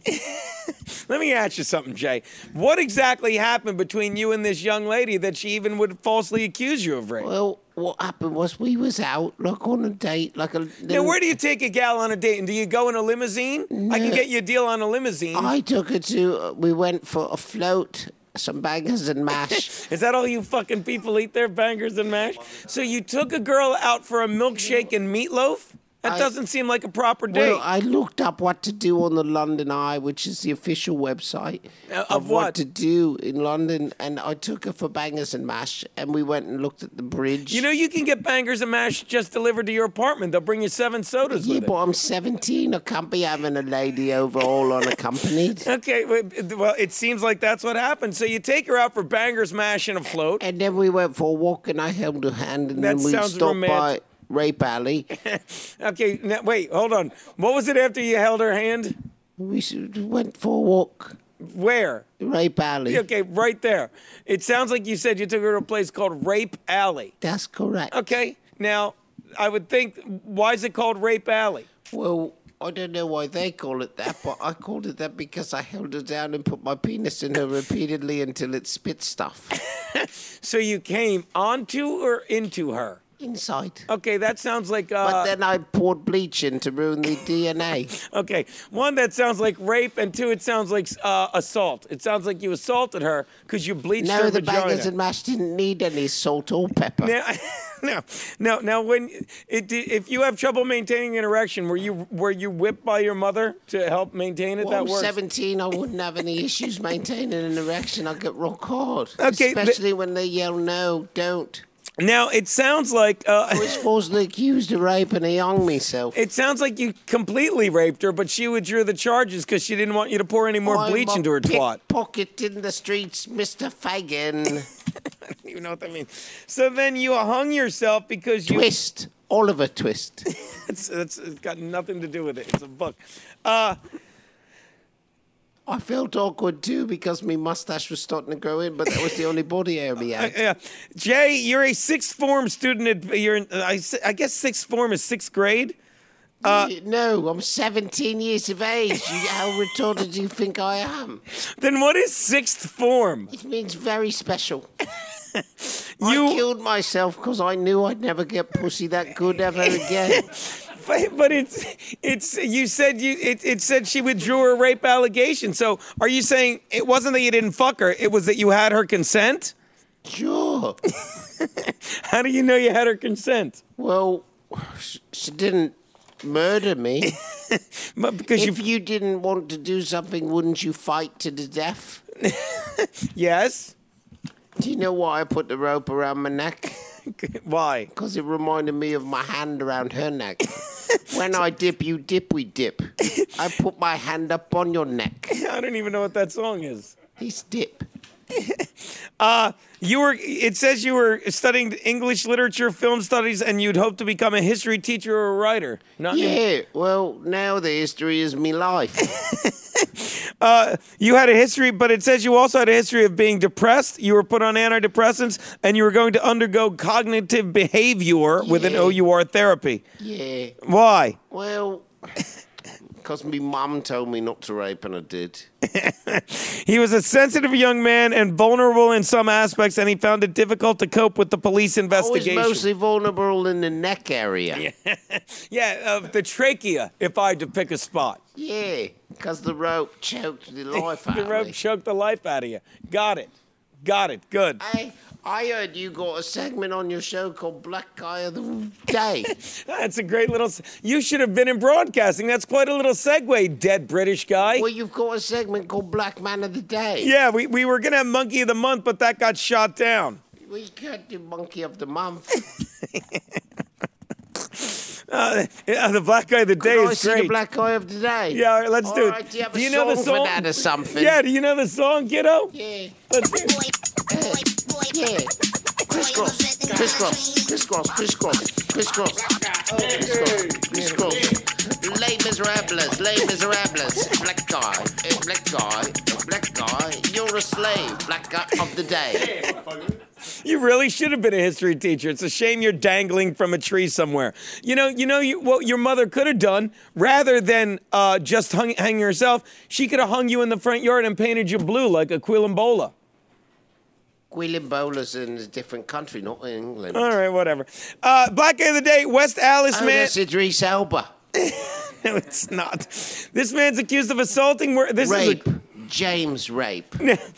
Let me ask you something, Jay. What exactly happened between you and this young lady that she even would falsely accuse you of rape? Well, what happened was we was out, like on a date, like a... Now, where do you take a gal on a date? And do you go in a limousine? No, I can get you a deal on a limousine. I took her to... we went for a float... some bangers and mash. Is that all you fucking people eat there, bangers and mash? So you took a girl out for a milkshake and meatloaf? That doesn't seem like a proper date. Well, I looked up what to do on the London Eye, which is the official website of what to do in London, and I took her for bangers and mash, and we went and looked at the bridge. You know, you can get bangers and mash just delivered to your apartment. They'll bring you 7 sodas with it. Yeah, but I'm 17. I can't be having a lady over all unaccompanied. Okay, well, it seems like that's what happened. So you take her out for bangers, mash, and a float. And then we went for a walk, and I held her hand, and that then we sounds stopped romantic. by Rape Alley. Okay, now, wait, hold on. What was it after you held her hand? We went for a walk. Where? Rape Alley. Okay, right there. It sounds like you said you took her to a place called Rape Alley. That's correct. Okay, now, I would think, why is it called Rape Alley? Well, I don't know why they call it that, but I called it that because I held her down and put my penis in her repeatedly until it spit stuff. So you came onto or into her? Inside. Okay, that sounds like... but then I poured bleach in to ruin the DNA. Okay, 1, that sounds like rape, and 2, it sounds like assault. It sounds like you assaulted her because you bleached her No, the vagina. bangers and mash didn't need any salt or pepper. Now, if you have trouble maintaining an erection, were you whipped by your mother to help maintain it? Well, that works. 17, I wouldn't have any issues maintaining an erection. I'd get rock hard. Okay, especially when they yell, no, don't. Now, it sounds like... I was falsely accused of rape and I hung myself. It sounds like you completely raped her, but she withdrew the charges because she didn't want you to pour any more bleach into her twat. Pocket in the streets, Mr. Fagin. I don't even know what that means. So then you hung yourself because you... Twist. Oliver Twist. It's got nothing to do with it. It's a book. I felt awkward too because my mustache was starting to grow in, but that was the only body hair we had. Yeah. Jay, you're a sixth form student. I guess sixth form is sixth grade. No, I'm 17 years of age. How retarded do you think I am? Then what is sixth form? It means very special. I killed myself because I knew I'd never get pussy that good ever again. But you said it said she withdrew her rape allegation. So are you saying it wasn't that you didn't fuck her? It was that you had her consent? Sure. How do you know you had her consent? Well, she didn't murder me. But because if you didn't want to do something, wouldn't you fight to the death? Yes. Do you know why I put the rope around my neck? Why? Because it reminded me of my hand around her neck. When I dip, you dip, we dip. I put my hand up on your neck. I don't even know what that song is. He's dip. It says you were studying English literature, film studies, and you'd hope to become a history teacher or a writer. Well, now the history is me life. You had a history, but it says you also had a history of being depressed. You were put on antidepressants, and you were going to undergo cognitive behavior with an OUR therapy. Yeah. Why? Well, because my mum told me not to rape, and I did. He was a sensitive young man and vulnerable in some aspects, and he found it difficult to cope with the police investigation. I was mostly vulnerable in the neck area. The trachea, if I had to pick a spot. Yeah, because the rope choked the life out of me. The rope choked the life out of you. Got it. Good. I heard you got a segment on your show called Black Guy of the Day. That's a great little... You should have been in broadcasting. That's quite a little segue, dead British guy. Well, you've got a segment called Black Man of the Day. Yeah, we were going to have Monkey of the Month, but that got shot down. We can't do Monkey of the Month. The Black Guy of the Day is great. The Black Guy of the Day? Yeah, all right, let's do it. Right, do you know the song for that or something? Yeah, do you know the song, kiddo? Yeah. Let's do it. Yeah. Crisscross. Les Miserables. Black guy. You're a slave. Black guy of the day. You really should have been a history teacher. It's a shame you're dangling from a tree somewhere. What your mother could have done, rather than just hang yourself, she could have hung you in the front yard and painted you blue like a Quilombola. Quilambola's in a different country, not in England. All right, whatever. Black Guy of the Day, West Alice man. That's Idris Elba. No, it's not. This man's accused of assaulting. Rape. James Rape.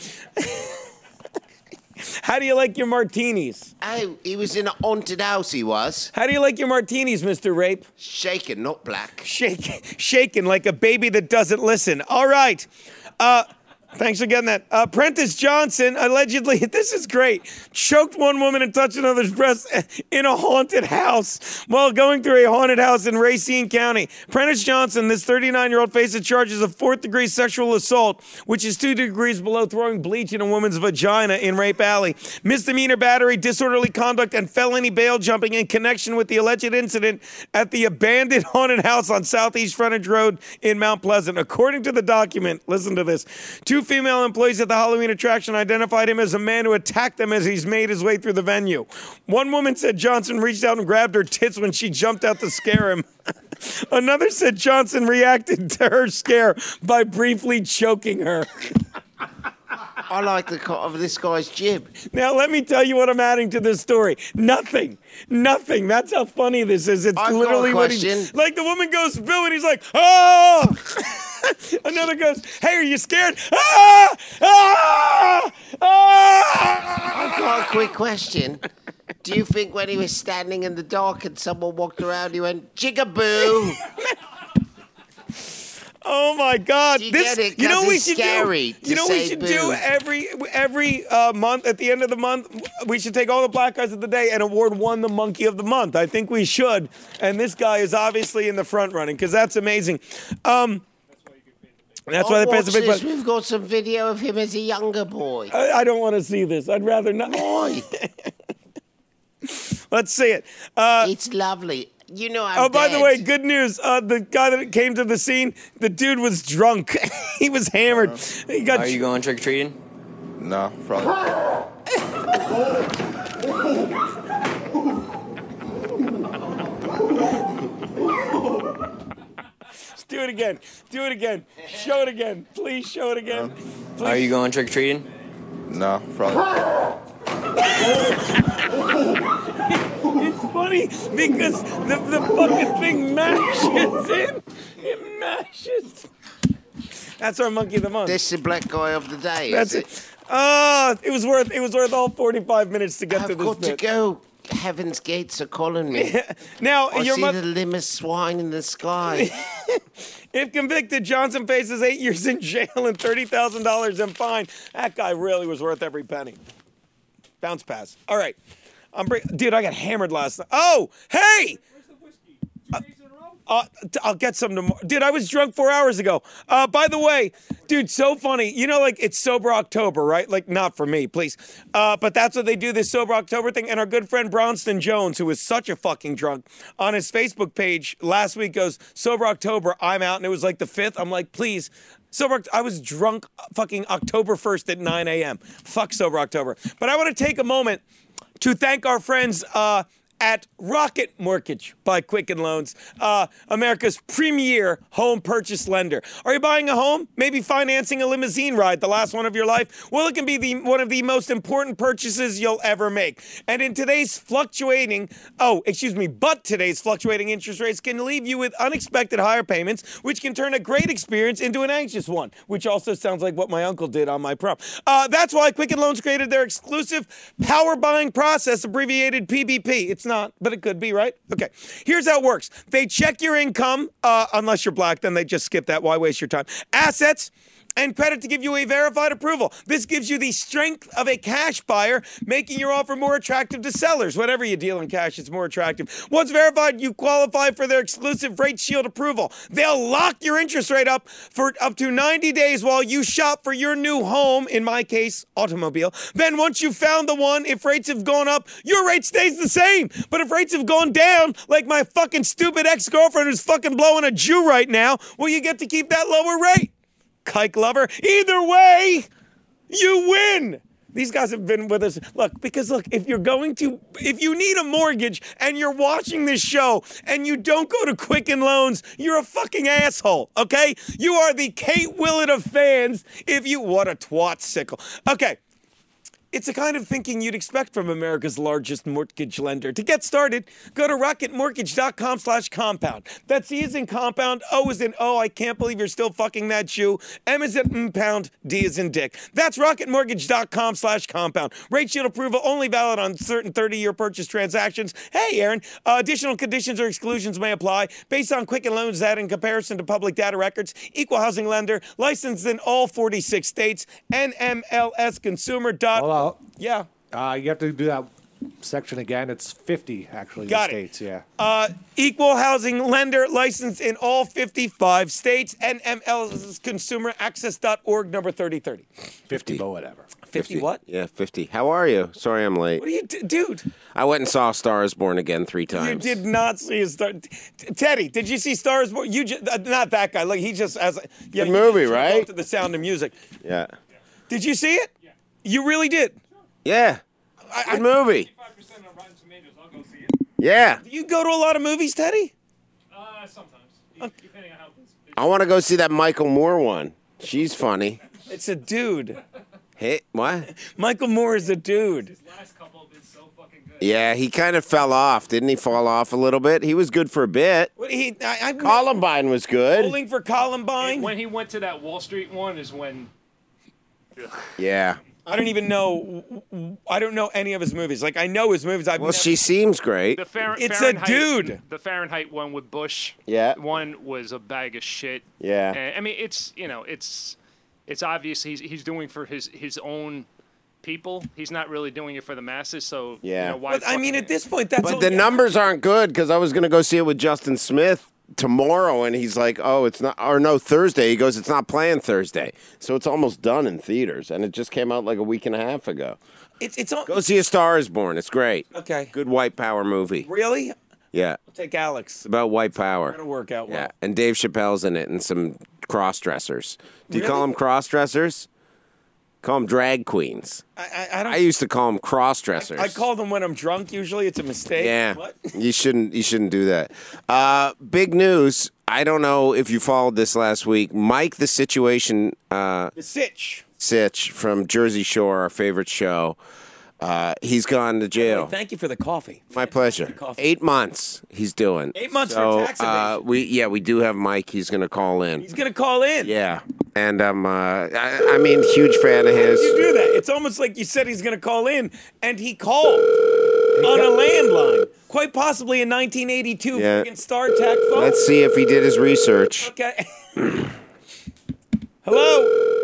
How do you like your martinis? Oh, he was in a haunted house, he was. How do you like your martinis, Mr. Rape? Shaken, not black. Shaken like a baby that doesn't listen. All right. Thanks for getting that. Prentice Johnson, allegedly, this is great, choked one woman and touched another's breast in a haunted house while going through a haunted house in Racine County. Prentice Johnson, this 39-year-old, faces charges of 4th-degree sexual assault, which is 2 degrees below throwing bleach in a woman's vagina in Rape Alley. Misdemeanor battery, disorderly conduct, and felony bail jumping in connection with the alleged incident at the abandoned haunted house on Southeast Frontage Road in Mount Pleasant. According to the document, listen to this, 2 female employees at the Halloween attraction identified him as a man who attacked them as he's made his way through the venue. One woman said Johnson reached out and grabbed her tits when she jumped out to scare him. Another said Johnson reacted to her scare by briefly choking her. I like the cut of this guy's jib. Now, let me tell you what I'm adding to this story. Nothing. That's how funny this is. It's I've literally got a question. Like the woman goes, Bill, and he's like, oh! Another goes, hey, are you scared? Ah! Ah! Ah! I've got a quick question. Do you think when he was standing in the dark and someone walked around, he went, jigaboo? Oh my God! You get it, 'cause you know what we it's should scary do. to You know what we say should boo. do every month at the end of the month. We should take all the black guys of the day and award one the monkey of the month. I think we should. And this guy is obviously in the front running because that's amazing. That's why they pay the big bucks. We've got some video of him as a younger boy. I don't want to see this. I'd rather not. Boy, Let's see it. it's lovely. You know, I'm By the dead. way, good news. The guy that came to the scene, the dude was drunk. He was hammered. He got. Are you going trick or treating? No, probably. Do it again. Do it again. Show it again. Please show it again. Please. Are you going trick or treating? No, probably. It's funny because the fucking thing mashes in. It mashes. That's our monkey of the month. This is the black guy of the day. That's is it. It was worth all 45 minutes to get I've to this got to bit. go. Heaven's gates are calling me. Now, I your see mother. the limest swine in the sky. If convicted, Johnson faces 8 years in jail and $30,000 in fine. That guy really was worth every penny. Bounce pass. All right. Dude, I got hammered last night. Oh, hey! Where's the whiskey? 2 days in a row? I'll get some tomorrow. Dude, I was drunk 4 hours ago. By the way, dude, so funny. You know, like, it's Sober October, right? Like, not for me, please. But that's what they do, this Sober October thing. And our good friend Bronston Jones, who was such a fucking drunk, on his Facebook page last week goes, Sober October, I'm out. And it was like the 5th. I'm like, please. I was drunk fucking October 1st at 9 a.m. Fuck Sober October. But I want to take a moment to thank our friends at Rocket Mortgage by Quicken Loans, America's premier home purchase lender. Are you buying a home? Maybe financing a limousine ride, the last one of your life? Well, it can be one of the most important purchases you'll ever make. And in today's fluctuating interest rates can leave you with unexpected higher payments, which can turn a great experience into an anxious one, which also sounds like what my uncle did on my prom. That's why Quicken Loans created their exclusive power buying process, abbreviated PBP. It's not, but it could be, right? Okay. Here's how it works. They check your income, unless you're black, then they just skip that. Why waste your time? Assets and credit to give you a verified approval. This gives you the strength of a cash buyer, making your offer more attractive to sellers. Whenever you deal in cash, it's more attractive. Once verified, you qualify for their exclusive Rate Shield approval. They'll lock your interest rate up for up to 90 days while you shop for your new home, in my case, automobile. Then once you've found the one, if rates have gone up, your rate stays the same. But if rates have gone down, like my fucking stupid ex-girlfriend who's fucking blowing a Jew right now, well, you get to keep that lower rate. Kike lover. Either way, you win. These guys have been with us. Look, if you need a mortgage and you're watching this show and you don't go to Quicken Loans, you're a fucking asshole, okay? You are the Kate Willett of fans what a twat sickle. Okay. It's the kind of thinking you'd expect from America's largest mortgage lender. To get started, go to rocketmortgage.com/compound. That's E as in compound, O as in I can't believe you're still fucking that Jew. M as in pound, D as in dick. That's rocketmortgage.com/compound. Rate Shield approval only valid on certain 30-year purchase transactions. Hey, Aaron, additional conditions or exclusions may apply based on Quicken Loans that in comparison to public data records, equal housing lender, licensed in all 46 states, NMLSconsumer.org. Yeah. You have to do that section again. It's 50, actually, Got in it. states, yeah. Equal housing lender licensed in all 55 states. NMLSconsumeraccess.org, number 3030. 50, but whatever. 50 what? Yeah, 50. How are you? Sorry I'm late. What are you, dude? I went and saw Star is Born Again 3 times. You did not see a Star. Teddy, did you see Star is Born? You just, not that guy. Like he just has. Good movie, right? To the Sound of Music. Yeah. Did you see it? Yeah. You really did. Yeah. Good movie. 55% on Rotten Tomatoes. I'll go see it. Yeah. Do you go to a lot of movies, Teddy? Sometimes. Depending on how it's. I want to go see that Michael Moore one. She's funny. It's a dude. Hey, what? Michael Moore is a dude. His last couple have been so fucking good. Yeah, he kind of fell off. Didn't he fall off a little bit? He was good for a bit. Columbine was good. Bowling for Columbine. When he went to that Wall Street one is when. Yeah. I don't even know. I don't know any of his movies. Like I know his movies. Well, she seems great. It's a dude. The Fahrenheit one with Bush. Yeah. One was a bag of shit. Yeah. And, I mean, it's obvious he's doing for his own people. He's not really doing it for the masses. So Yeah. why? But I mean, at this point, that's. But the numbers aren't good because I was going to go see it with Justin Smith tomorrow, and he's like, "Oh, it's not," or no, Thursday. He goes, "It's not playing Thursday," so it's almost done in theaters, and it just came out like a week and a half ago. It's on. Go see A Star Is Born. It's great. Okay. Good white power movie. Really? Yeah. I'll take Alex. It's about white power. That'll work out well. Yeah, and Dave Chappelle's in it, and some cross dressers. Do you Really? call them cross dressers? Call them drag queens. I don't. I used to call them cross dressers. I call them when I'm drunk. Usually, it's a mistake. Yeah, What? you shouldn't do that. Big news. I don't know if you followed this last week. Mike, the Situation, The Sitch. Sitch from Jersey Shore, our favorite show. He's gone to jail. Thank you for the coffee. My pleasure. coffee. 8 months he's doing. 8 months so, for tax evasion. we do have Mike. He's going to call in. He's gonna call in. Yeah, and I mean, huge fan of his. You do that. It's almost like you said he's gonna call in, and he called on a landline. Quite possibly in 1982. Yeah. Friggin' StarTAC phone. Let's see if he did his research. Okay. Hello.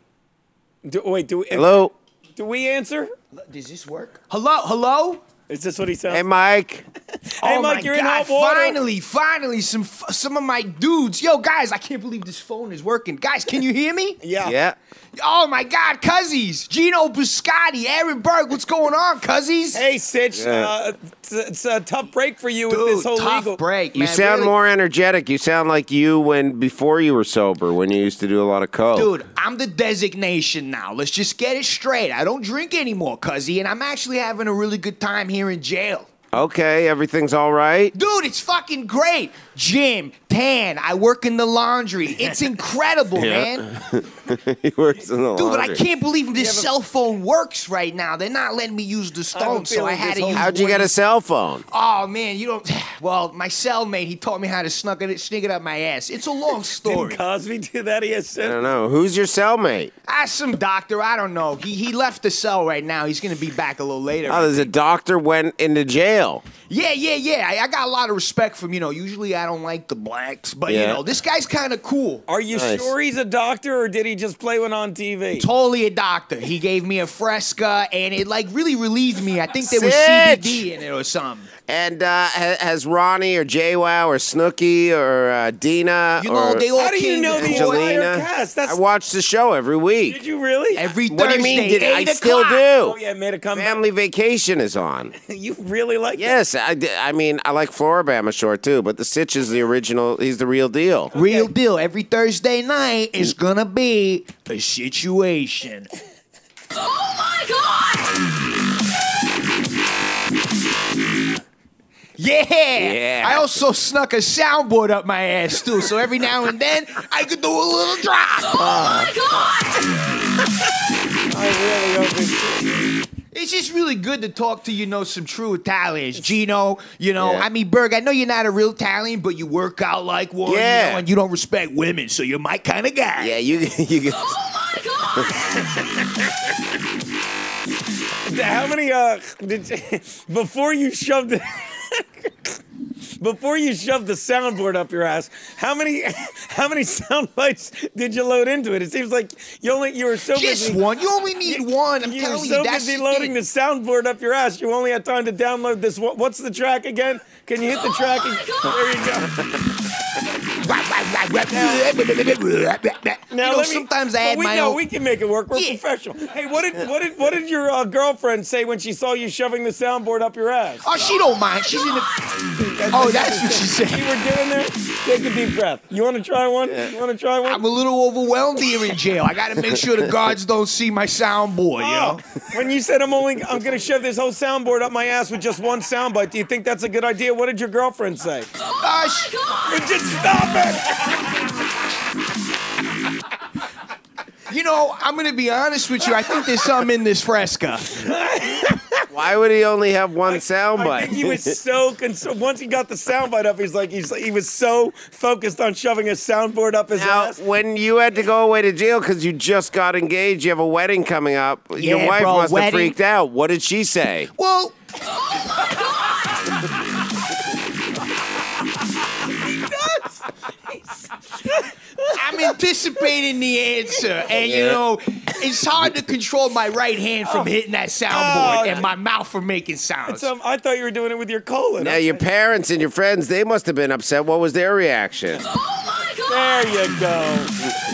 Hello. Do we answer? Does this work? Hello? Is this what he sounds? Hey, Mike. Hey, Oh Mike, my you're in God, hot water. Finally, some of my dudes. Yo, guys, I can't believe this phone is working. Guys, can you hear me? Yeah. Yeah. Oh my God, cuzzies. Gino Biscotti, Aaron Berg, what's going on, cuzzies? Hey, Sitch. Yeah. It's a tough break for you with Dude, this whole tough legal. break, You man. sound really. more energetic. You sound like you before you were sober, when you used to do a lot of coke. Dude, I'm the designation now. Let's just get it straight. I don't drink anymore, cuzzy, and I'm actually having a really good time here in jail. Okay, everything's all right. Dude, it's fucking great. Gym, tan, I work in the laundry. It's incredible, man. He works in the Dude, but I laundry. can't believe this cell phone works right now. They're not letting me use the stone, so I had to use How'd you one get of a cell phone? Oh man, you don't. Well, my cellmate, he taught me how to sneak it up my ass. It's a long story. Didn't Cosby do that? He has I said. don't know. Who's your cellmate? Some doctor, I don't know. He left the cell right now. He's gonna be back a little later. Oh, there's a doctor went into jail. Yeah. I got a lot of respect from, usually I don't like the blacks, but Yeah. this guy's kind of cool. Are you Nice. sure he's a doctor, or did he just play one on TV? Totally a doctor. He gave me a Fresca, and it really relieved me. I think there was Sitch! CBD in it or something. And has Ronnie or JWoww or Snooki or Dina or they all How do you came know the before. entire Angelina? cast? I watch the show every week. Did you really? Every What do you mean? Thursday, I 8 still o'clock. do. Oh yeah, made a comeback. Family Vacation is on. You really like? Yes, I mean, I like Floribama Shore too, but the Sitch is the original. He's the real deal. Real deal. Every Thursday night is gonna be a situation. Oh my God! Yeah. I also snuck a soundboard up my ass too, so every now and then I could do a little drop. Oh my God! I really hope it's. It's just really good to talk to, some true Italians. Gino, I mean, Berg, I know you're not a real Italian, but you work out like one, Yeah. and you don't respect women, so you're my kind of guy. Yeah, you. Oh my God! How many? Did you, before you shoved the soundboard up your ass, how many sound bites did you load into it? It seems like you were so Just busy. one. You only need one. I'm You were telling so you, that's busy the loading thing. the soundboard up your ass, you only had time to download this. What's the track again? Can you hit the track? There you go. Now, sometimes I had my No, own. we can make it work. We're professional. Hey, what did your girlfriend say when she saw you shoving the soundboard up your ass? Oh, she don't mind. She's in the. Oh, that's what she said. You were doing there. Take a deep breath. You want to try one? You want to try one? I'm a little overwhelmed here in jail. I got to make sure the guards don't see my soundboard, When you said I'm gonna shove this whole soundboard up my ass with just one soundbite, do you think that's a good idea? What did your girlfriend say? Just stop it! I'm going to be honest with you. I think there's something in this Fresca. Why would he only have one soundbite? I think he was so once he got the soundbite up, he was so focused on shoving a soundboard up his ass. When you had to go away to jail because you just got engaged, you have a wedding coming up. Your Yeah, wife bro, must have wedding. freaked out. What did she say? Well, I'm anticipating the answer, and you know, it's hard to control my right hand from hitting that soundboard and my mouth from making sounds. I thought you were doing it with your colon. Now, your parents and your friends, they must have been upset. What was their reaction? There you go.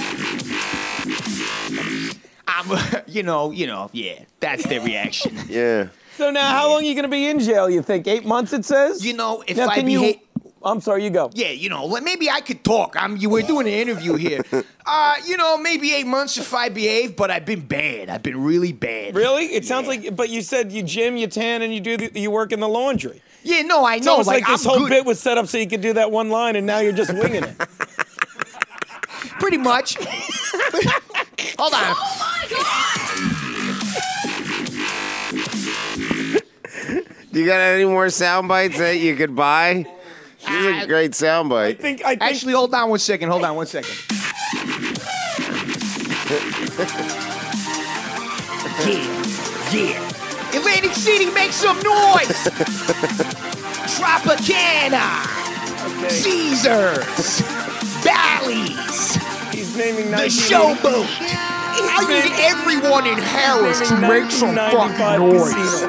Yeah, that's their reaction. Yeah. So now, how long are you going to be in jail, you think? 8 months, it says? You know, if now, I can behave... I'm sorry, you go. Yeah, maybe I could talk. We're doing an interview here. Maybe 8 months if I behave, but I've been bad. I've been really bad. Really? It sounds like, but you said you gym, you tan, and you work in the laundry. Yeah, no, I It's know. almost like this I'm whole good. bit was set up so you could do that one line, and now you're just winging it. Pretty much. Hold on. Do you got any more sound bites that you could buy? She's a great soundbite. I think. Actually, hold on one second. Yeah. Atlantic City, make some noise. Tropicana. Caesars. Bally's. He's naming The Showboat. I need everyone in Harris to make some fucking noise.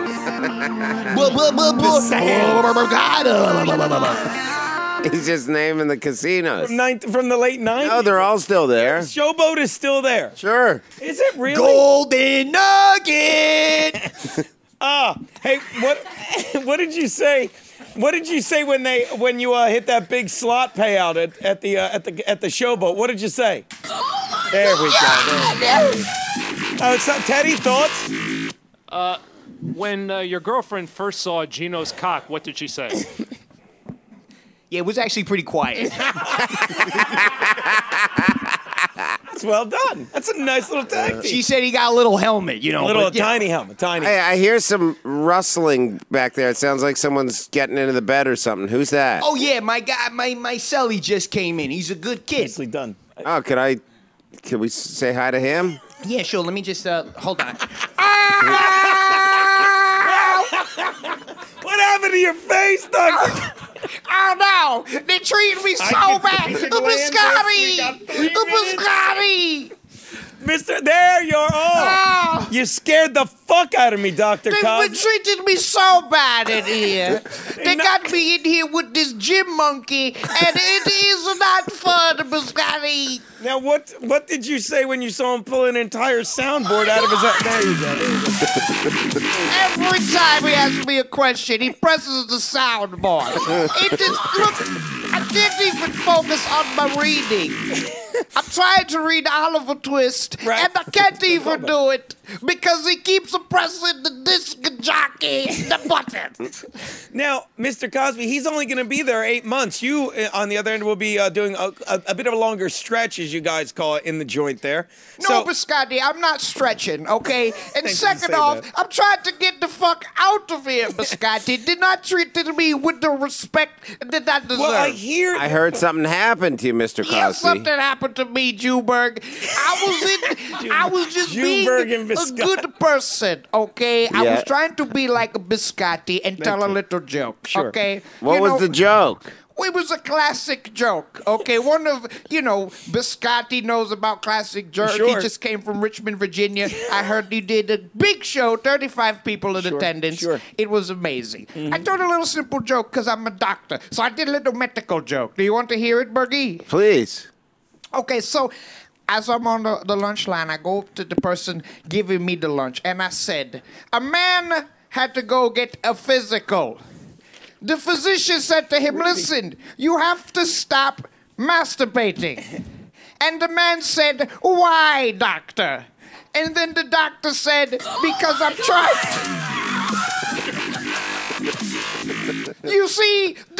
He's just naming the casinos. From the late 90s? No, they're all still there. Showboat is still there. Sure. Is it really? Golden Nugget. Hey, what did you say? What did you say when you hit that big slot payout at the Showboat? What did you say? There we go. So, Teddy, thoughts? When your girlfriend first saw Gino's cock, what did she say? Yeah, it was actually pretty quiet. That's well done. That's a nice little tag team. She said he got a little helmet, tiny helmet, tiny. Hey, I hear some rustling back there. It sounds like someone's getting into the bed or something. Who's that? Oh yeah, my guy, my cellie just came in. He's a good kid. Nicely done. Oh, can we say hi to him? Yeah, sure. Let me just hold on. What happened to your face, Doug? Oh no! They treated me so bad. The biscotti. Mister, there you're. Oh, you scared the fuck out of me, Dr. They've Cosby. been treating me so bad in here. They got me in here with this gym monkey, and it is not fun, biscotti. Now, what did you say when you saw him pull an entire soundboard out of his head? There you go. Every time he asks me a question, he presses the soundboard. It just look. I can't even focus on my reading. I'm trying to read Oliver Twist, and I can't even do it because he keeps pressing the disc jockey the button. Now, Mr. Cosby, he's only going to be there 8 months. You, on the other end, will be doing a bit of a longer stretch, as you guys call it, in the joint there. No, Biscotti, I'm not stretching, okay? And second off, I'm trying to get the fuck out of here, Biscotti. Did not treat me with the respect that I deserve. Well, I heard something happened to you, Mr. Cosby. Yes, something happened to me, Jewberg. I was just being a good person, okay? I was trying to be like a Biscotti and tell a little joke, okay? What was the joke? It was a classic joke, okay? One of, Biscotti knows about classic jokes. Sure. He just came from Richmond, Virginia. I heard he did a big show, 35 people in attendance. Sure. It was amazing. I told a little simple joke because I'm a doctor. So I did a little medical joke. Do you want to hear it, Bergie? Please. Okay, so as I'm on the lunch line, I go up to the person giving me the lunch, and I said, a man had to go get a physical. The physician said to him, listen, you have to stop masturbating. And the man said, why, doctor? And then the doctor said, because I'm trying. You see,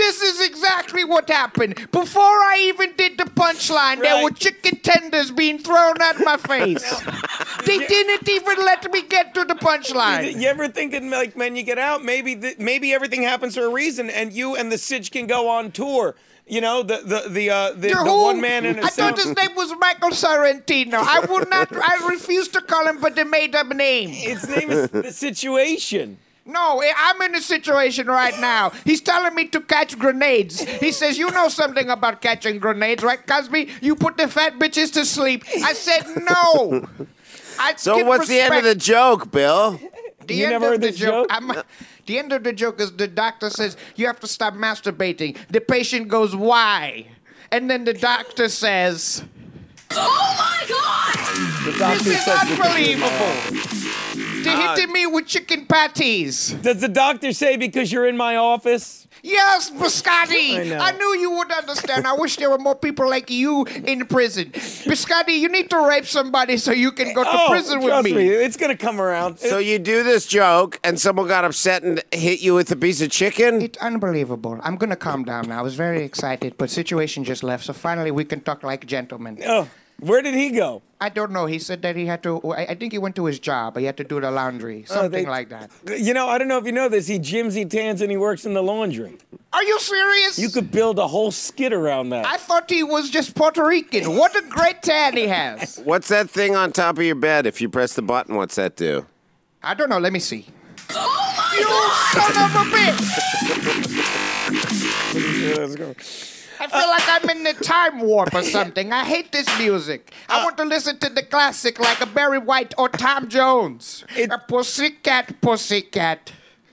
this is exactly what happened. Before I even did the punchline, there were chicken tenders being thrown at my face. They didn't even let me get to the punchline. You ever think that, like, when you get out, maybe everything happens for a reason, and you and the Sitch can go on tour. You know, the one man in a I thought his name was Michael Sorrentino. I refuse to call him by the made-up name. His name is The Situation. No, I'm in a situation right now. He's telling me to catch grenades. He says, you know something about catching grenades, right, Cosby? You put the fat bitches to sleep. I said, no. So what's the end of the joke, Bill? You never heard the joke? The end of the joke is the doctor says, you have to stop masturbating. The patient goes, why? And then the doctor says, Oh my God! This is unbelievable. They're hitting me with chicken patties. Does the doctor say because you're in my office? Yes, Biscotti. I know. Knew you would understand. I wish there were more people like you in prison. Biscotti, you need to rape somebody so you can go to prison with trust me. It's going to come around. So you do this joke, and someone got upset and hit you with a piece of chicken? It's unbelievable. I'm going to calm down now. I was very excited, but situation just left, so finally we can talk like gentlemen. Oh, where did he go? I don't know. He said that he had to, I think he went to his job. He had to do the laundry, something like that. You know, I don't know if you know this. He gyms, he tans, and he works in the laundry. Are you serious? You could build a whole skit around that. I thought he was just Puerto Rican. What a great tan he has. What's that thing on top of your bed? If you press the button, what's that do? I don't know. Let me see. Oh my You son of a bitch! Let's go. I feel like I'm in the time warp or something. I hate this music. I want to listen to the classic like a Barry White or Tom Jones. A pussycat, pussycat.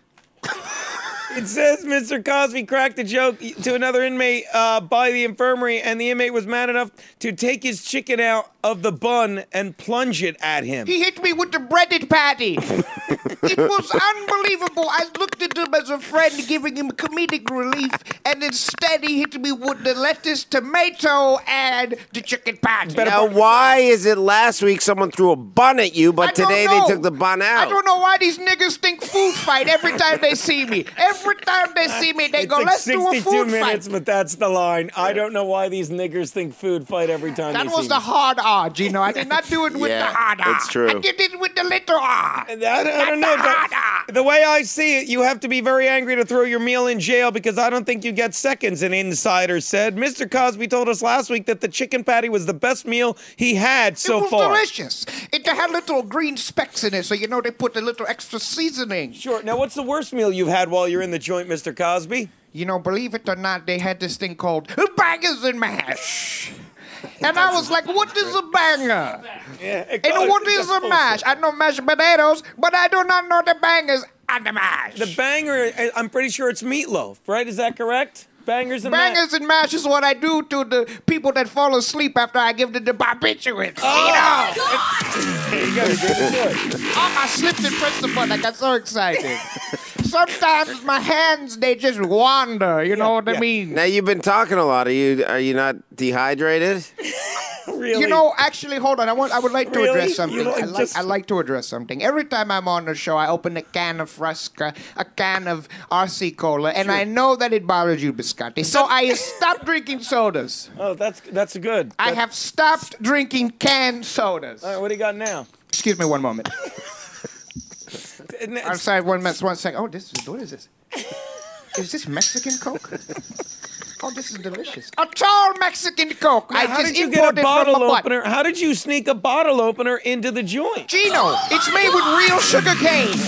It says Mr. Cosby cracked a joke to another inmate by the infirmary, and the inmate was mad enough to take his chicken out of the bun and plunge it at him. He hit me with the breaded patty. It was unbelievable. I looked at him as a friend, giving him comedic relief, and instead he hit me with the lettuce, tomato, and the chicken patty. Now, why is it last week someone threw a bun at you, but today they took the bun out? I don't know why these niggas think food fight every time they see me. Every time they see me, they It's go, like let's do a 62 food minutes, fight. but that's the line. I don't know why these niggers think food fight every time That they was see the me. hard R, Gino. I did not do it with the hard R. it's true. I did it with the little R. I don't know. The way I see it, you have to be very angry to throw your meal in jail because I don't think you get seconds, an insider said. Mr. Cosby told us last week that the chicken patty was the best meal he had so far. It was delicious. It had little green specks in it, so you know they put a little extra seasoning. Sure. Now, what's the worst meal you've had while you're in the joint, Mr. Cosby? You know, believe it or not, they had this thing called bangers and mash. And I was like, what is a banger? And what is a mash? I know mashed potatoes, but I do not know the bangers and the mash. The banger, I'm pretty sure it's meatloaf, right? Is that correct? Bangers and mash. Bangers and mash is what I do to the people that fall asleep after I give them the barbiturates. Oh, You gotta get it. I slipped and pressed the button. I got so excited. Sometimes my hands, they just wander. You know what I mean? Now, you've been talking a lot. Are you not dehydrated? Really? You know, actually, hold on. I would like to Really? address something. You know, I like to address something. Every time I'm on the show, I open a can of Fresca, a can of RC Cola, and I know that it bothers you, Biscotti. So I stopped drinking sodas. Oh, that's good. I have stopped drinking canned sodas. All right, what do you got now? Excuse me one moment. I'm sorry, one second. Oh, what is this? Is this Mexican Coke? Oh, this is delicious. A tall Mexican Coke. Now, how did you get a bottle opener? How did you sneak a bottle opener into the joint? Gino, it's made with real sugar cane.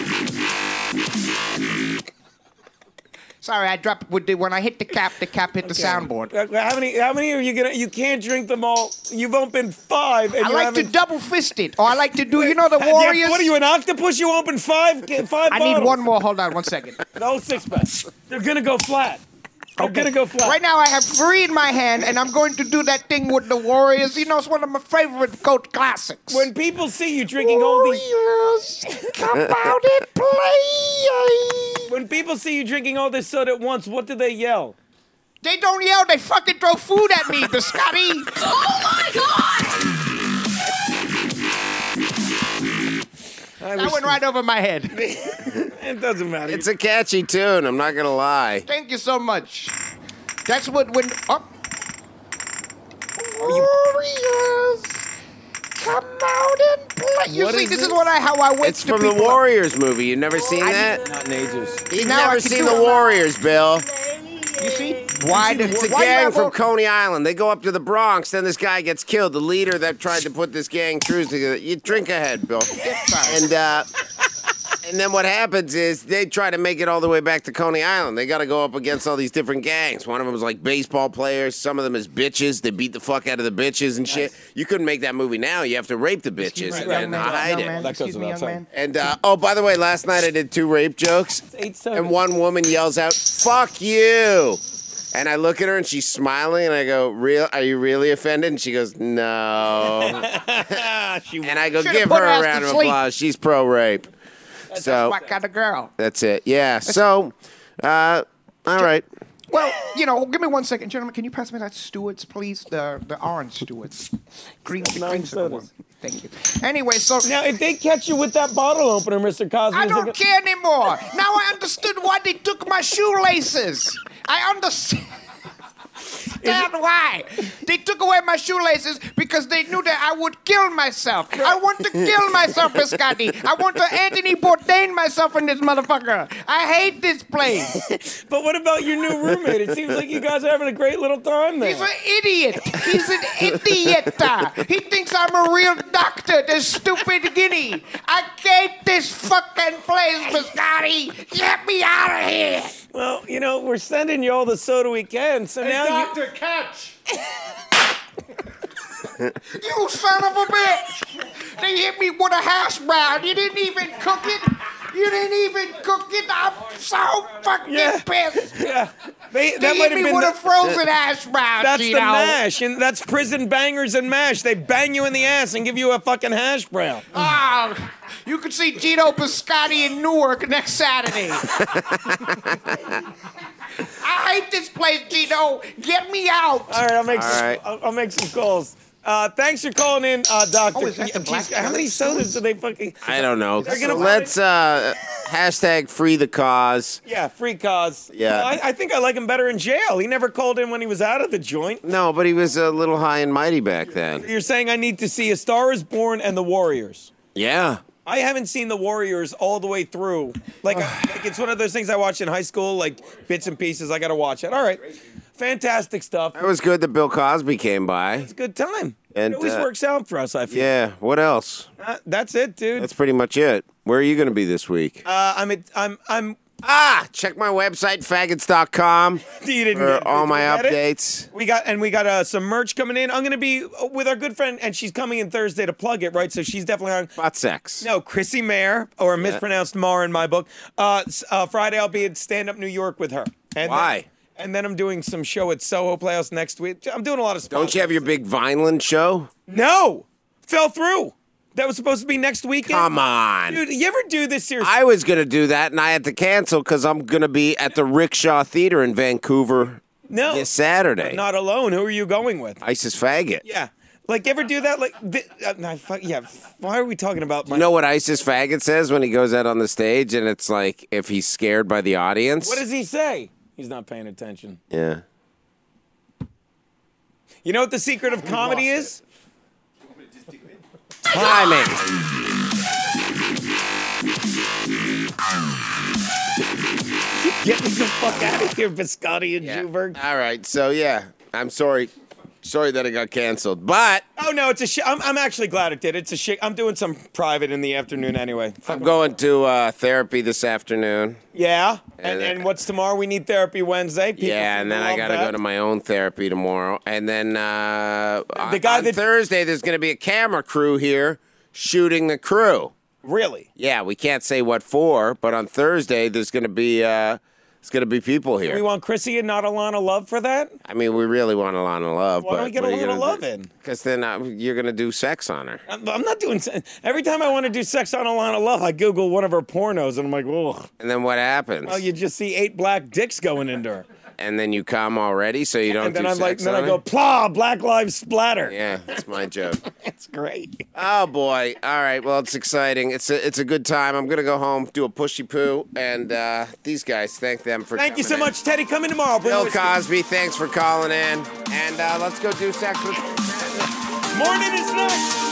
Sorry, I dropped when I hit the cap hit the soundboard. How many are you gonna? You can't drink them all. You've opened 5. And I like to double fist it, or I like to do. You know the Warriors. What are you, an octopus? You open 5 bottles. I need one more. Hold on, 1 second. No 6-pack. They're gonna go flat. I'm gonna go flat. Right now, I have 3 in my hand, and I'm going to do that thing with the Warriors. You know, it's one of my favorite GOAT classics. When people see you drinking all these, Warriors, come out and play. When people see you drinking all this soda at once, what do they yell? They don't yell. They fucking throw food at me, Biscotti. Oh my God! That went right over my head. It doesn't matter. It's a catchy tune. I'm not gonna lie. Thank you so much. That's what when. Warriors, come out and play. You What see, is this is this? how I wake It's the from the people up. Warriors movie. You never seen that? Not in ages. You've Now I never can seen do the it. Warriors, Bill. You see? Why did It's a why you gang have from all- Coney Island. They go up to the Bronx, then this guy gets killed. The leader that tried to put this gang through together. You drink ahead, Bill. And then what happens is they try to make it all the way back to Coney Island. They got to go up against all these different gangs. One of them is like baseball players. Some of them is bitches. They beat the fuck out of the bitches and shit. You couldn't make that movie now. You have to rape the bitches and then hide it. Excuse me, young man. And, oh, by the way, last night I did 2 rape jokes. And one woman yells out, "Fuck you." And I look at her and she's smiling and I go, Are you really offended? And she goes, no. And I go, Should've give put her her a ass round to of sleep. applause. She's pro-rape. So What kind of girl? that's it. Yeah. So, all right. Well, give me 1 second, gentlemen. Can you pass me that Stewart's, please? The orange Stewart's. Green sodas. Thank you. Anyway, so Now, if they catch you with that bottle opener, Mr. Cosby, I don't care anymore. Now I understood why they took my shoelaces. I understand why. They took away my shoelaces because they knew that I would kill myself. I want to kill myself, Biscotti. I want to Anthony Bourdain myself in this motherfucker. I hate this place. But what about your new roommate? It seems like you guys are having a great little time there. He's an idiot. He's an idiot. He thinks I'm a real doctor, this stupid guinea. I hate this fucking place, Biscotti. Get me out of here. Well, we're sending you all the soda we can, so now you... Catch. You son of a bitch. They hit me with a hash brown. You didn't even cook it. I'm so fucking pissed. Yeah. They that might hit have me been with the- a frozen hash brown, That's Gino. the mash, and that's prison bangers and mash. They bang you in the ass and give you a fucking hash brown. Ah, you can see Gino Biscotti in Newark next Saturday. I hate this place, Gino. Get me out. All right, I'll make some calls. Thanks for calling in, Doctor. is that the black How many sodas do they fucking? I don't know. They're gonna Let's hashtag free the cause. Yeah, free cause. Yeah. I think I like him better in jail. He never called in when he was out of the joint. No, but he was a little high and mighty back then. You're saying I need to see A Star Is Born and The Warriors. Yeah. I haven't seen The Warriors all the way through. Like it's one of those things I watched in high school, like bits and pieces. I got to watch it. All right. Fantastic stuff. It was good that Bill Cosby came by. It's a good time. And, it always works out for us, I feel. Yeah. What else? That's it, dude. That's pretty much it. Where are you going to be this week? Check my website, faggots.com, for all my updates. We got some merch coming in. I'm going to be with our good friend, and she's coming in Thursday to plug it, right? So she's definitely on. Butt sex. No, Chrissy Mayer, or mispronounced Mar in my book. Friday, I'll be at Stand Up New York with her. And Why? And then I'm doing some show at Soho Playhouse next week. I'm doing a lot of stuff. Don't you have your big Vineland show? No! Fell through. That was supposed to be next weekend. Come on. Dude, you ever do this seriously? I was going to do that, and I had to cancel because I'm going to be at the Rickshaw Theater in Vancouver this Saturday. Not alone. Who are you going with? ISIS Faggot. Yeah. Like, you ever do that? Like, why are we talking about my... You know what ISIS Faggot says when he goes out on the stage, and it's like if he's scared by the audience? What does he say? He's not paying attention. Yeah. You know what the secret of comedy is? Timing. Get me the fuck out of here, Biscotti and Juberg. All right, so yeah, I'm sorry. Sorry that it got canceled, but... Oh, no, it's a shit. I'm actually glad it did. It's a shit. I'm doing some private in the afternoon anyway. I'm going to therapy this afternoon. Yeah? And what's tomorrow? We need therapy Wednesday. People Yeah, and then I got to go to my own therapy tomorrow. And then on Thursday, there's going to be a camera crew here shooting the crew. Really? Yeah, we can't say what for, but on Thursday, there's going to be... It's going to be people here. We want Chrissy and not Alana Love for that? I mean, we really want Alana Love. Why don't we get a little love in? Because then you're going to do sex on her. I'm not doing... Every time I want to do sex on Alana Love, I Google one of her pornos, and I'm like, whoa. And then what happens? Oh, you just see 8 black dicks going into her. and then you come already, so you don't. And then do I'm like, sex then on I go, it? plah, Black Lives Splatter. Yeah, that's my joke. It's great. Oh boy! All right, well, it's exciting. It's a good time. I'm gonna go home, do a pushy poo, and these guys, thank them for. Thank you so coming in. much, Teddy. Come in tomorrow. Bring Bill whiskey. Cosby, thanks for calling in, and let's go do sex with. Morning is nice.